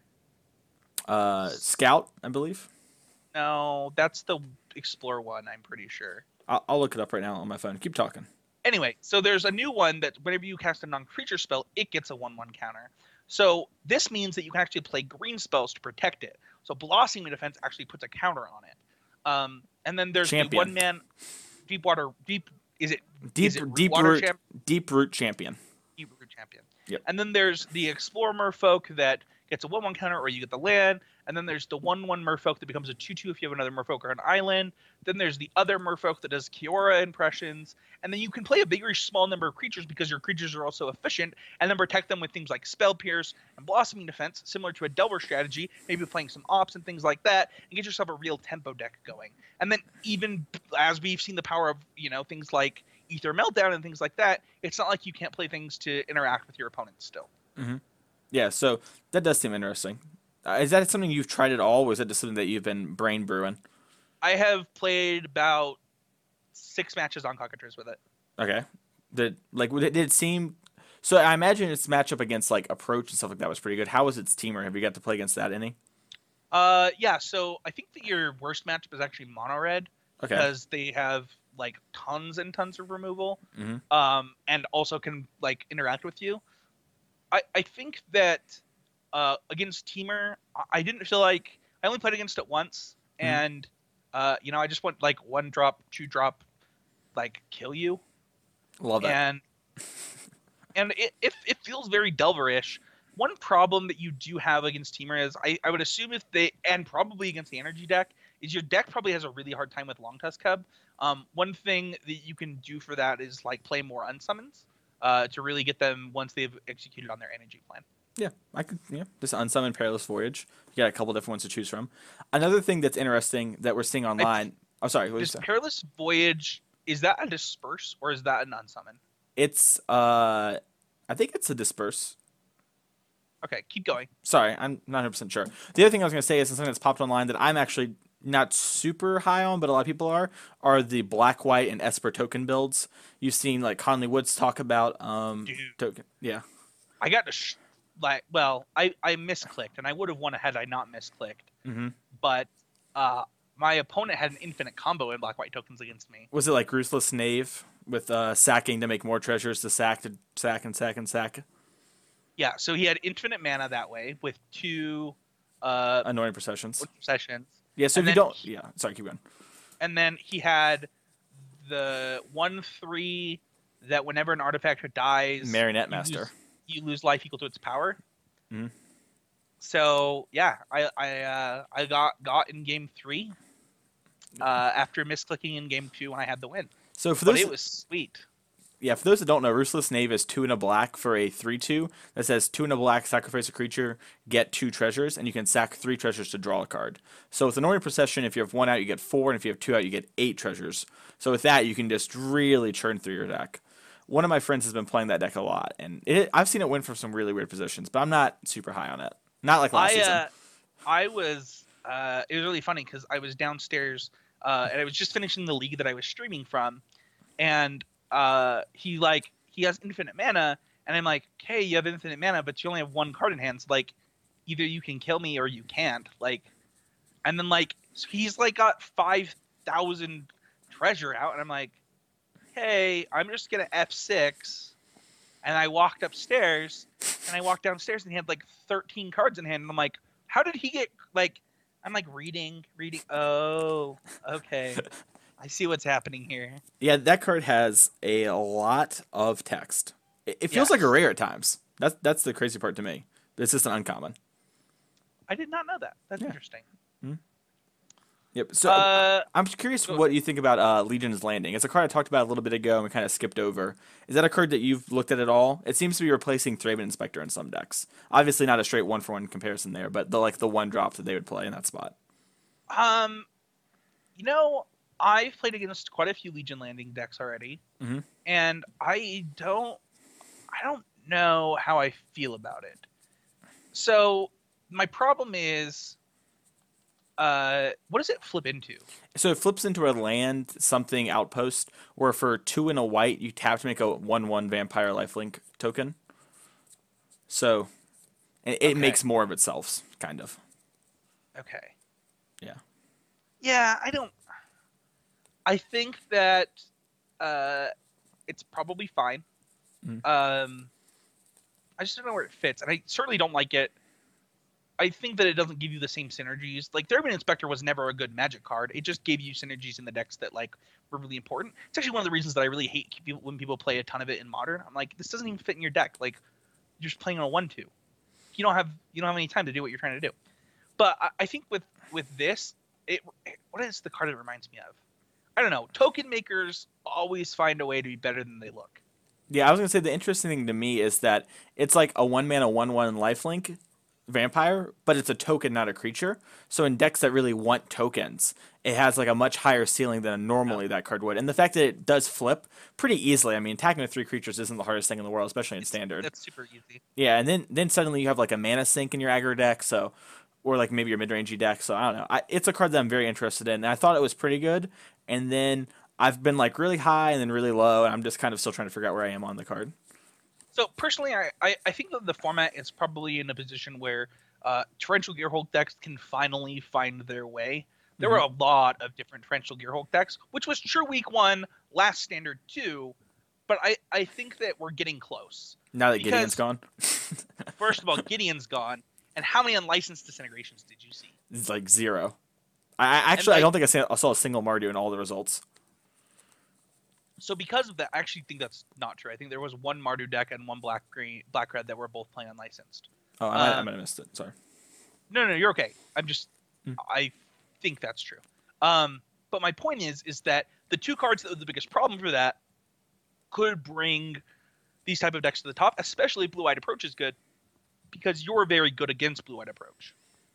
Uh, Scout, I believe. No, that's the Explore one. I'm pretty sure. I'll, I'll look it up right now on my phone. Keep talking. Anyway, so there's a new one that whenever you cast a non-creature spell, it gets a one one counter. So this means that you can actually play green spells to protect it. So Blossoming Defense actually puts a counter on it. Um, and then there's Champion. the one man Deep Water Deep is it Deep is it root deep water root champ- deep root champion. Deep Root Champion. Yep. And then there's the Explorer Merfolk that gets a one one counter or you get the land. And then there's the one one Merfolk that becomes a two two if you have another Merfolk or an island. Then there's the other Merfolk that does Kiora impressions. And then you can play a very small number of creatures because your creatures are also efficient, and then protect them with things like Spell Pierce and Blossoming Defense, similar to a Delver strategy, maybe playing some Ops and things like that, and get yourself a real tempo deck going. And then even as we've seen the power of, you know, things like Ether Meltdown and things like that, it's not like you can't play things to interact with your opponents still. Mm-hmm. Yeah, so that does seem interesting. Uh, is that something you've tried at all, or is that just something that you've been brain brewing? I have played about six matches on Cockatrice with it. Okay. Did like did it seem? So I imagine its matchup against like Approach and stuff like that was pretty good. How was its teamer? Have you got to play against that any? Uh, yeah. So I think that your worst matchup is actually Mono Red Okay. because they have like tons and tons of removal, Mm-hmm. um, and also can like interact with you. I I think that uh against teamer, I- I didn't feel like I only played against it once, Mhm. and uh, you know, I just want like one drop, two drop, like kill you. Love that. And and it, it it feels very Delver-ish. One problem that you do have against Teamer is I, I would assume if they and probably against the energy deck is your deck probably has a really hard time with Long Tusk Cub. Um, one thing that you can do for that is like play more unsummons uh, to really get them once they've executed on their energy plan. Yeah, I could. Yeah, just unsummon Perilous Voyage. You got a couple different ones to choose from. Another thing that's interesting that we're seeing online. Oh, sorry. What did you This say? Perilous Voyage, is that a disperse or is that an unsummon? It's uh, I think it's a disperse. Okay, keep going. Sorry, I'm not one hundred percent sure. The other thing I was going to say is something that's popped online that I'm actually not super high on, but a lot of people are, are the black, white, and Esper token builds. You've seen like Conley Woods talk about um Dude. token. Yeah. I got to sh- like well, I I misclicked and I would have won had I not misclicked. Mm-hmm. But uh, my opponent had an infinite combo in black white tokens against me. Was it like Ruthless Knave with uh, sacking to make more treasures to sack to sack and sack and sack? Yeah, so he had infinite mana that way with two uh, Annoying processions. sessions, Yeah, so and if you then don't, he- yeah, sorry, keep going. and then he had the one three that whenever an artifact dies, Marionette you Master. lose, you lose life equal to its power. Mhm. So yeah, I I uh, I got got in game three uh, after misclicking in game two, and I had the win. So for But those, it was sweet. yeah, for those that don't know, Ruthless Knave is two and a black for a three two that says two and a black, sacrifice a creature, get two treasures, and you can sack three treasures to draw a card. So with Annoying Procession, if you have one out, you get four, and if you have two out, you get eight treasures. So with that, you can just really churn through your deck. One of my friends has been playing that deck a lot, and it, I've seen it win from some really weird positions, but I'm not super high on it. Not like last I season. uh, I was uh, it was really funny because I was downstairs uh, and I was just finishing the league that I was streaming from, and uh, he like he has infinite mana, and I'm like, hey, you have infinite mana, but you only have one card in hand. So like, either you can kill me or you can't. Like, and then like so he's like got five thousand treasure out, and I'm like, hey, I'm just gonna F six. And I walked upstairs, and I walked downstairs, and he had like thirteen cards in hand. And I'm like, how did he get like? I'm like reading, reading. Oh, okay. I see what's happening here. Yeah, that card has a lot of text. It, it feels Yes. like a rare at times. That's that's the crazy part to me. It's just an uncommon. I did not know that. That's Yeah. interesting. Yep. So Uh, I'm curious go- what you think about uh, Legion's Landing. It's a card I talked about a little bit ago and we kind of skipped over. Is that a card that you've looked at at all? It seems to be replacing Thraben Inspector in some decks. Obviously not a straight one for one comparison there, but the like the one drop that they would play in that spot. um, you know, I've played against quite a few Legion Landing decks already, Mhm. and I don't, I don't know how I feel about it. So my problem is, uh, what does it flip into? So it flips into a land something outpost where for two and a white you tap to make a one one vampire lifelink token. So it, it Okay. makes more of itself, kind of. Okay. Yeah. Yeah, I don't. I think that uh, it's probably fine. Mhm. Um, I just don't know where it fits, and I certainly don't like it. I think that it doesn't give you the same synergies. Like Thraben Inspector was never a good Magic card. It just gave you synergies in the decks that like were really important. It's actually one of the reasons that I really hate people, when people play a ton of it in Modern. I'm like, this doesn't even fit in your deck. Like, you're just playing on a one-two. You don't have you don't have any time to do what you're trying to do. But I, I think with with this, it, it what is the card it reminds me of? I don't know. Token makers always find a way to be better than they look. Yeah, I was gonna say the interesting thing to me is that it's like a one mana one one lifelink vampire, but it's a token, not a creature. So in decks that really want tokens, it has like a much higher ceiling than normally that card would. And the fact that it does flip pretty easily. I mean, attacking with three creatures isn't the hardest thing in the world, especially in standard. That's super easy. Yeah, and then then suddenly you have like a mana sink in your aggro deck, so or like maybe your mid rangey deck. So I don't know. I, it's a card that I'm very interested in. And I thought it was pretty good, and then I've been like really high and then really low, and I'm just kind of still trying to figure out where I am on the card. So personally, I, I, I think that the format is probably in a position where uh, Torrential Gearhulk decks can finally find their way. There Mhm. were a lot of different Torrential Gearhulk decks, which was true week one, last standard two, but I, I think that we're getting close. Now that Because- Gideon's gone, First of all, Gideon's gone, and how many unlicensed disintegrations did you see? it's like zero. I, I actually I like- don't think I saw, I saw a single Mardu in all the results. So because of that, I actually think that's not true. I think there was one Mardu deck and one black green black red that were both playing unlicensed. Oh, I might, I Um, might have missed it. Sorry. No, no, you're okay. I'm just, Hmm. I think that's true. Um, but my point is, is that the two cards that were the biggest problem for that could bring these type of decks to the top, especially Blue Eyed Approach is good because you're very good against Blue Eyed Approach.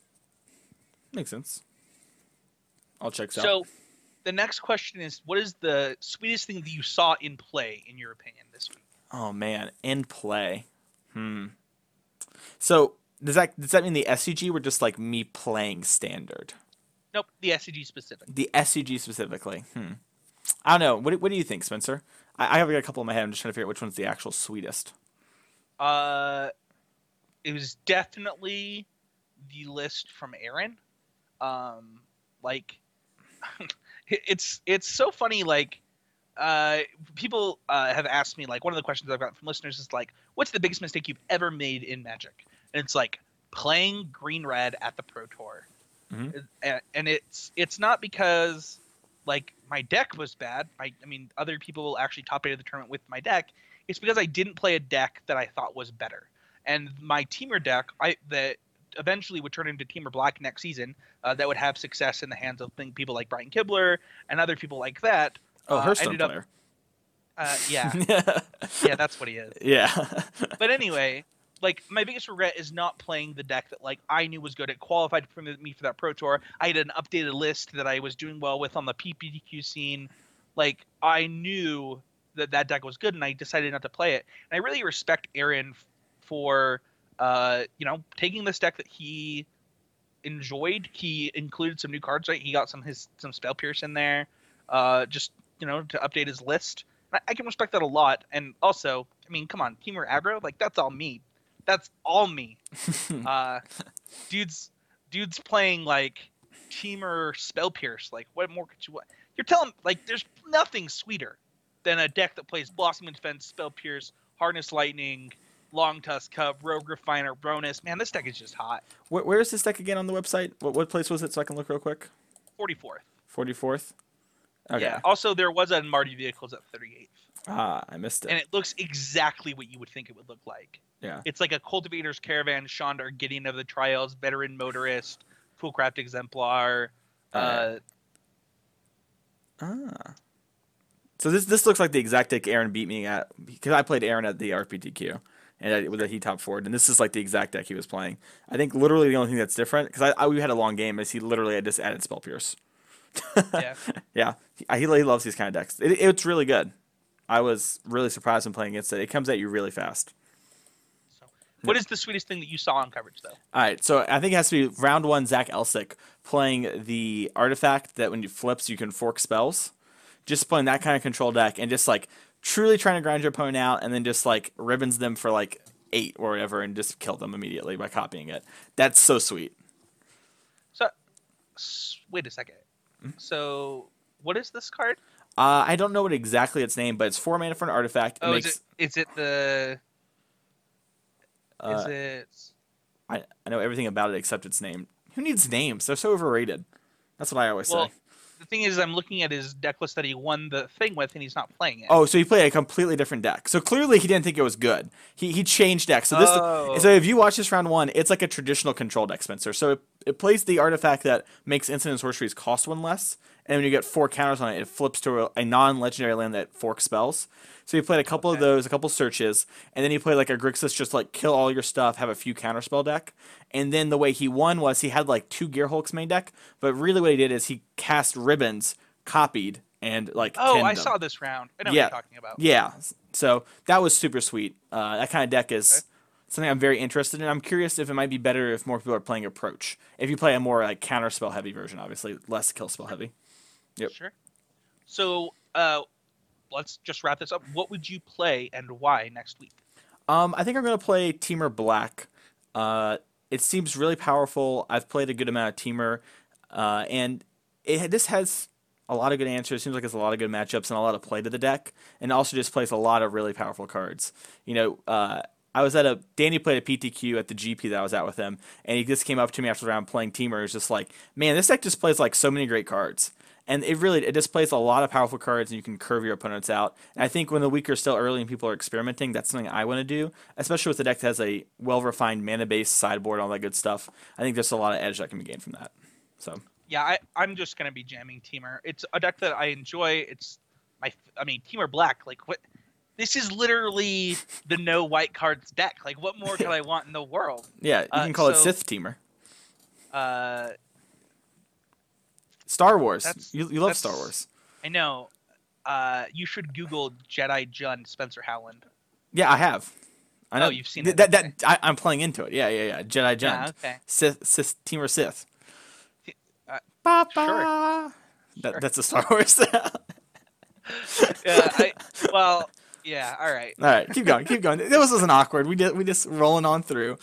Makes sense. I'll check this out. So the next question is, what is the sweetest thing that you saw in play, in your opinion, this week? Oh man, in play. Hmm. So does that does that mean the S C G were just like me playing standard? Nope, the S C G specific. The S C G specifically. Hmm. I don't know. What do, what do you think, Spencer? I, I have got a couple in my head. I'm just trying to figure out which one's the actual sweetest. Uh, it was definitely the list from Aaron. Um, like, it's it's so funny. Like, uh, people uh, have asked me, like, one of the questions I've gotten from listeners is like, what's the biggest mistake you've ever made in Magic? And it's like playing green red at the Pro Tour, Mhm. and, and it's it's not because like my deck was bad. I, I mean, other people actually top eight the tournament with my deck. It's because I didn't play a deck that I thought was better. And my Teamer deck, I that eventually would turn into Teamer Black next season, uh, that would have success in the hands of people like Brian Kibler and other people like that. Oh, uh, Hearthstone ended up- player. Uh, yeah, yeah. yeah, that's what he is. Yeah. But anyway, like my biggest regret is not playing the deck that like I knew was good. It qualified for me for that Pro Tour. I had an updated list that I was doing well with on the P P D Q scene. Like I knew that that deck was good, and I decided not to play it. And I really respect Aaron f- for uh, you know taking this deck that he enjoyed. He included some new cards. Right, he got some his some Spell Pierce in there, uh, just you know to update his list. I, I can respect that a lot. And also, I mean, come on, Teamer Aggro, like that's all me. That's all me. uh, dude's dude's playing like Teamer Spell Pierce. Like, what more could you want? You're telling like there's nothing sweeter than a deck that plays Blossoming Defense, Spell Pierce, Harness Lightning, Long Tusk Cub, Rogue Refiner, Bronus. Man, this deck is just hot. Where, where is this deck again on the website? What what place was it so I can look real quick? forty-fourth. forty-fourth. Okay. Yeah. Also, there was a Marty Vehicles at thirty-eighth. Ah, I missed it. And it looks exactly what you would think it would look like. Yeah. It's like a Cultivator's Caravan, Shondar, Gideon of the Trials, Veteran Motorist, Toolcraft Exemplar. Uh, Ah. So this this looks like the exact deck Aaron beat me at, because I played Aaron at the R P T Q and I, with a he top forward, and this is like the exact deck he was playing. I think literally the only thing that's different, because I, I we had a long game, is he literally had just added Spell Pierce. yeah. Yeah, he, he he loves these kind of decks. It, it's really good. I was really surprised when playing against it. It comes at you really fast. So, what is the sweetest thing that you saw on coverage, though? All right, so I think it has to be round one, Zach Elsick playing the artifact that when you flips, you can fork spells. Just playing that kind of control deck and just like truly trying to grind your opponent out and then just like ribbons them for like eight or whatever and just kill them immediately by copying it. That's so sweet. So, wait a second. So, what is this card? Uh, I don't know what exactly its name, but it's four mana for an artifact. It Oh, makes, is it? Is it the? uh, Is it? I, I know everything about it except its name. Who needs names? They're so overrated. That's what I always Well, say. the thing is, I'm looking at his deck list that he won the thing with, and he's not playing it. Oh, so he played a completely different deck. So clearly he didn't think it was good. He he changed decks. So this Oh. so if you watch this round one, it's like a traditional control deck, Spencer. So it, it plays the artifact that makes instant and sorceries cost one less, and when you get four counters on it, it flips to a, a non-legendary land that forks spells. So he played a couple Okay. of those, a couple searches, and then he played like a Grixis, just like kill all your stuff, have a few counterspell deck. And then the way he won was he had like two Gearhulks main deck, but really what he did is he cast ribbons, copied, and like Oh, tinned I them. saw this round. I know Yeah. what you're talking about. Yeah, so that was super sweet. Uh, that kind of deck is Okay. something I'm very interested in. I'm curious if it might be better if more people are playing Approach. If you play a more like counter spell heavy version, obviously less kill spell heavy. Yep. Sure. So, uh, let's just wrap this up. What would you play and why next week? Um, I think I'm gonna play Teamer Black. Uh, it seems really powerful. I've played a good amount of Teamer, uh, and it this has a lot of good answers. Seems like it's a lot of good matchups and a lot of play to the deck, and also just plays a lot of really powerful cards. You know, uh, I was at a Danny played a P T Q at the G P that I was at with him, and he just came up to me after the round playing Teamer. He was just like, "Man, this deck just plays like so many great cards." And it really it just plays a lot of powerful cards, and you can curve your opponents out. And I think when the week are still early and people are experimenting, that's something I want to do, especially with the deck that has a well-refined mana-based sideboard, all that good stuff. I think there's a lot of edge that can be gained from that. So Yeah, I, I'm just gonna be jamming Teamer. It's a deck that I enjoy. It's my, I mean, Teamer Black. Like what? This is literally the no white cards deck. Like what more could I want in the world? yeah, you Uh, can call it so- Sith Teamer. Uh, Star Wars. That's- You you love that's- Star Wars. I know. Uh, you should Google Jedi Jund Spencer Howland. Yeah, I have. I know Oh, you've seen Th- it, That okay. that I, I'm playing into it. Yeah, yeah, yeah. Jedi Jund. Yeah, okay. Sith, Sith Teamer Sith. Uh, Ba, sure. ba. That, Sure. That's a Star Wars. All Yeah, I, well, yeah, all right. right, keep going, keep going. This wasn't awkward. We did we just rolling on through.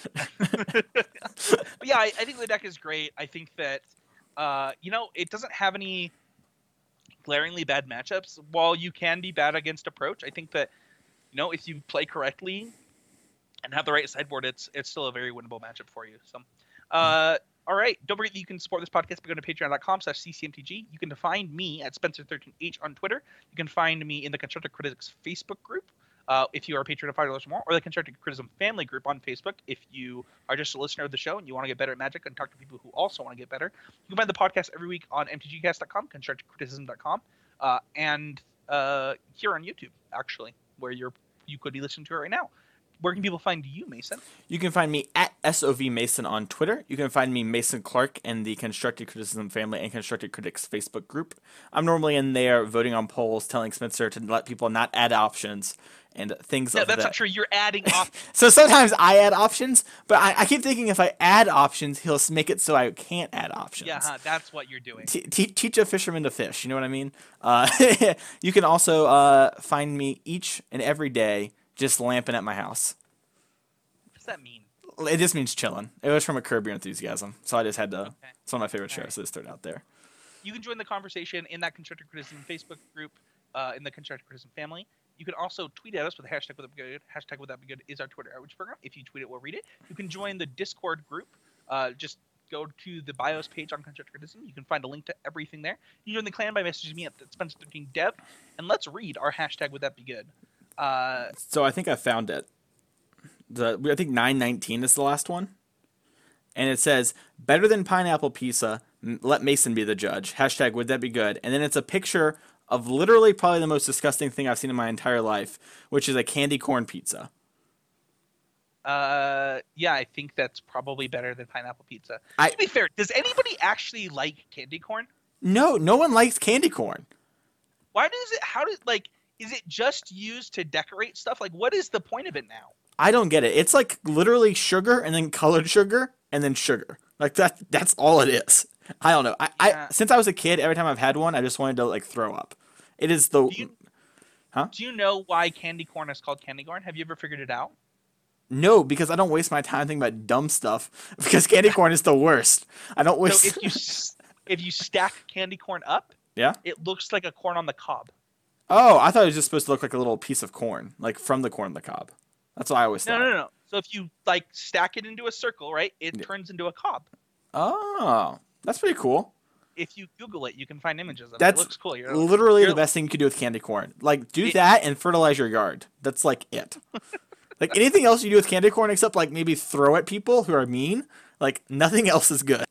But yeah, I, I think the deck is great. I think that, uh, you know, it doesn't have any glaringly bad matchups. While you can be bad against Approach, I think that, you know, if you play correctly and have the right sideboard, it's it's still a very winnable matchup for you. So, uh, all right. Don't forget that you can support this podcast by going to patreon.com slash ccmtg. You can find me at Spencer thirteen H on Twitter. You can find me in the Constructive Critics Facebook group. Uh, if you are a patron of five dollars or more, or the Constructive Criticism family group on Facebook, if you are just a listener of the show and you want to get better at Magic and talk to people who also want to get better, you can find the podcast every week on m t g cast dot com, constructive criticism dot com, uh, and uh, here on YouTube, actually, where you're you could be listening to it right now. Where can people find you, Mason? You can find me at S O V Mason on Twitter. You can find me Mason Clark in the Constructed Criticism family and Constructed Critics Facebook group. I'm normally in there voting on polls, telling Spencer to let people not add options and things No, of that's that. not true. You're adding off. So sometimes I add options, but I, I keep thinking if I add options, he'll s- make it so I can't add options. Yeah, huh, that's what you're doing. Te- te- teach a fisherman to fish. You know what I mean? Uh, you can also uh, find me each and every day just lamping at my house. What does that mean? It just means chilling. It was from a Curb Your Enthusiasm, so I just had to. Okay. It's one of my favorite All shows, right. so just throw it out there. You can join the conversation in that Constructive Criticism Facebook group, uh, in the Constructive Criticism family. You can also tweet at us with the hashtag would that be good. Hashtag would that be good is our Twitter outreach program. If you tweet it, we'll read it. You can join the Discord group. Uh, just go to the BIOS page on Constructor Criticism. You can find a link to everything there. You join the clan by messaging me at Spencer thirteen Dev, and let's read our hashtag. Would that be good? Uh, so I think I found it. The I think nine nineteen is the last one, and it says better than pineapple pizza. Let Mason be the judge. Hashtag would that be good? And then it's a picture of literally probably the most disgusting thing I've seen in my entire life, which is a candy corn pizza. Uh, yeah, I think that's probably better than pineapple pizza. I, to be fair, does anybody actually like candy corn? No, no one likes candy corn. Why does it? How does like? Is it just used to decorate stuff? Like, what is the point of it now? I don't get it. It's like literally sugar and then colored sugar and then sugar. Like that. That's all it is. I don't know. I, Yeah. I since I was a kid, every time I've had one, I just wanted to like throw up. It is the. Do you, huh? Do you know why candy corn is called candy corn? Have you ever figured it out? No, because I don't waste my time thinking about dumb stuff. Because candy corn is the worst. I don't waste. So if you s- if you stack candy corn up, yeah, it looks like a corn on the cob. Oh, I thought it was just supposed to look like a little piece of corn, like from the corn on the cob. That's what I always No, thought. no, no, no. So if you like stack it into a circle, right, it Yeah. turns into a cob. Oh, that's pretty cool. If you Google it, you can find images of That's it. It looks cool. You're, literally you're, the best thing you could do with candy corn. Like, do It- that and fertilize your yard. That's like it. Like anything else you do with candy corn except like maybe throw at people who are mean, like nothing else is good.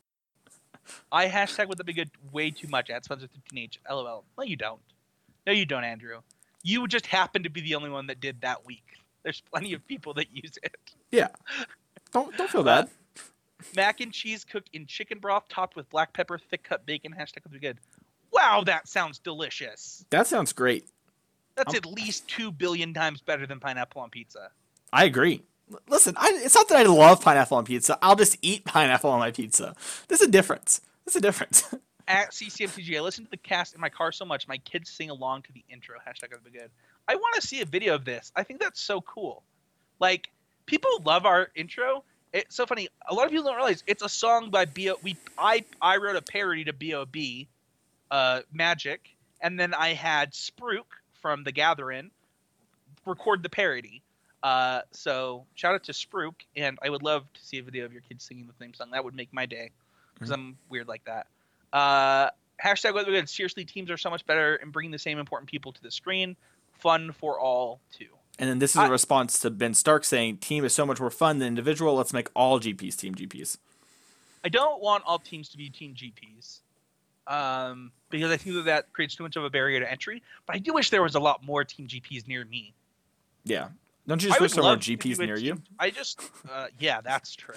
I hashtag would that be good way too much at Spencer fifteen H. LOL. No, you don't. No, you don't, Andrew. You just happen to be the only one that did that week. There's plenty of people that use it. Yeah. Don't don't feel bad. Uh, mac and cheese cooked in chicken broth topped with black pepper, thick cut bacon. Hashtag would be good. Wow, that sounds delicious. That sounds great. That's I'm- at least two billion times better than pineapple on pizza. I agree. L- Listen, I, it's not that I love pineapple on pizza. I'll just eat pineapple on my pizza. There's a difference. There's a difference. At C C M T G, I listen to the cast in my car so much, my kids sing along to the intro. Hashtag would be good. I want to see a video of this. I think that's so cool. Like, people love our intro. It's so funny. A lot of people don't realize it's a song by B O. We I I wrote a parody to B O B, uh, Magic, and then I had Spruik from The Gathering record the parody. Uh, so shout out to Spruik, and I would love to see a video of your kids singing the theme song. That would make my day, because Mm-hmm. I'm weird like that. Uh, hashtag whether good. Seriously, teams are so much better in bringing the same important people to the screen. Fun for all too. And then this is I- a response to Ben Stark saying, "Team is so much more fun than individual. Let's make all G Ps team G Ps." I don't want all teams to be team G Ps, um, because I think that that creates too much of a barrier to entry. But I do wish there was a lot more team G Ps near me. Yeah. Don't you I just would wish there were love G to Ps do a near team- you? I just, uh, yeah, that's true.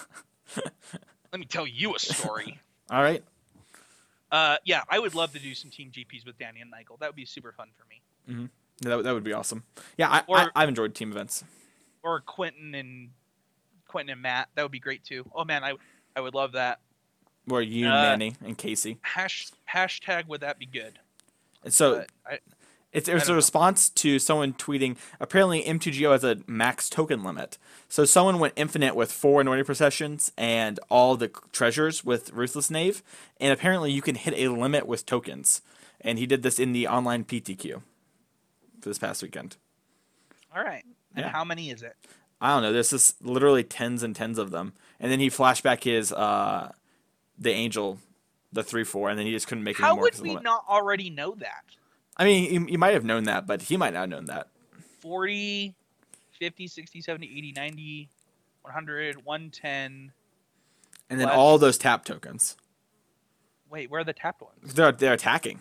Let me tell you a story. All right. Uh, yeah, I would love to do some team G Ps with Danny and Michael. That would be super fun for me. Mm-hmm. That, that would be awesome. Yeah, I, Or- I, I've enjoyed team events. Or Quentin and Quentin and Matt. That would be great too. Oh man, I I would love that. Where you, Uh, Manny, and Casey. Hash hashtag would that be good? And so But I, it's, I it's don't a know. response to someone tweeting, apparently M two G O has a max token limit. So someone went infinite with four anointing processions and all the treasures with Ruthless Knave. And apparently you can hit a limit with tokens. And he did this in the online P T Q for this past weekend. all right. And Yeah. how many is it? I don't know. There's just literally tens and tens of them. And then he flashed back his, uh, the angel, the three four, and then he just couldn't make it How anymore. would 'cause of the we limit. not already know that? I mean, you, you might have known that, but he might not have known that. forty, fifty, sixty, seventy, eighty, ninety, one hundred, one ten. And then What? all those tap tokens. Wait, where are the tapped ones? They're, they're attacking.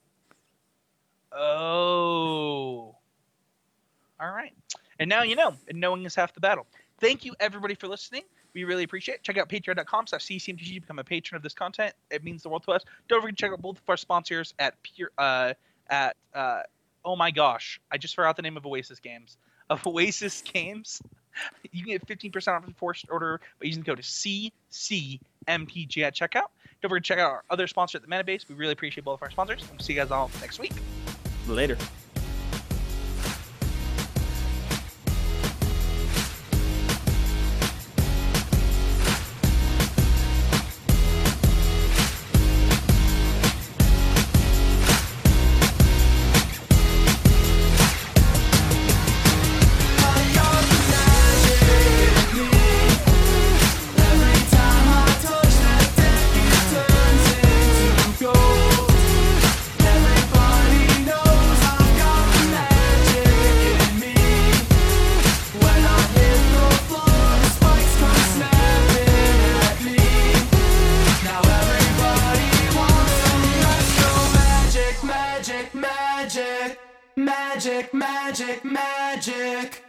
Oh. All right. And now you know. And knowing is half the battle. Thank you, everybody, for listening. We really appreciate it. Check out patreon.com slash ccmtg to become a patron of this content. It means the world to us. Don't forget to check out both of our sponsors at Pure, uh, at, uh, oh my gosh, I just forgot the name of Oasis Games. Of Oasis Games. You can get fifteen percent off the first order by using the code C C M T G at checkout. Don't forget to check out our other sponsor at the Metabase. We really appreciate both of our sponsors. We'll see you guys all next week. Later. Every time I touch Magic, magic, magic.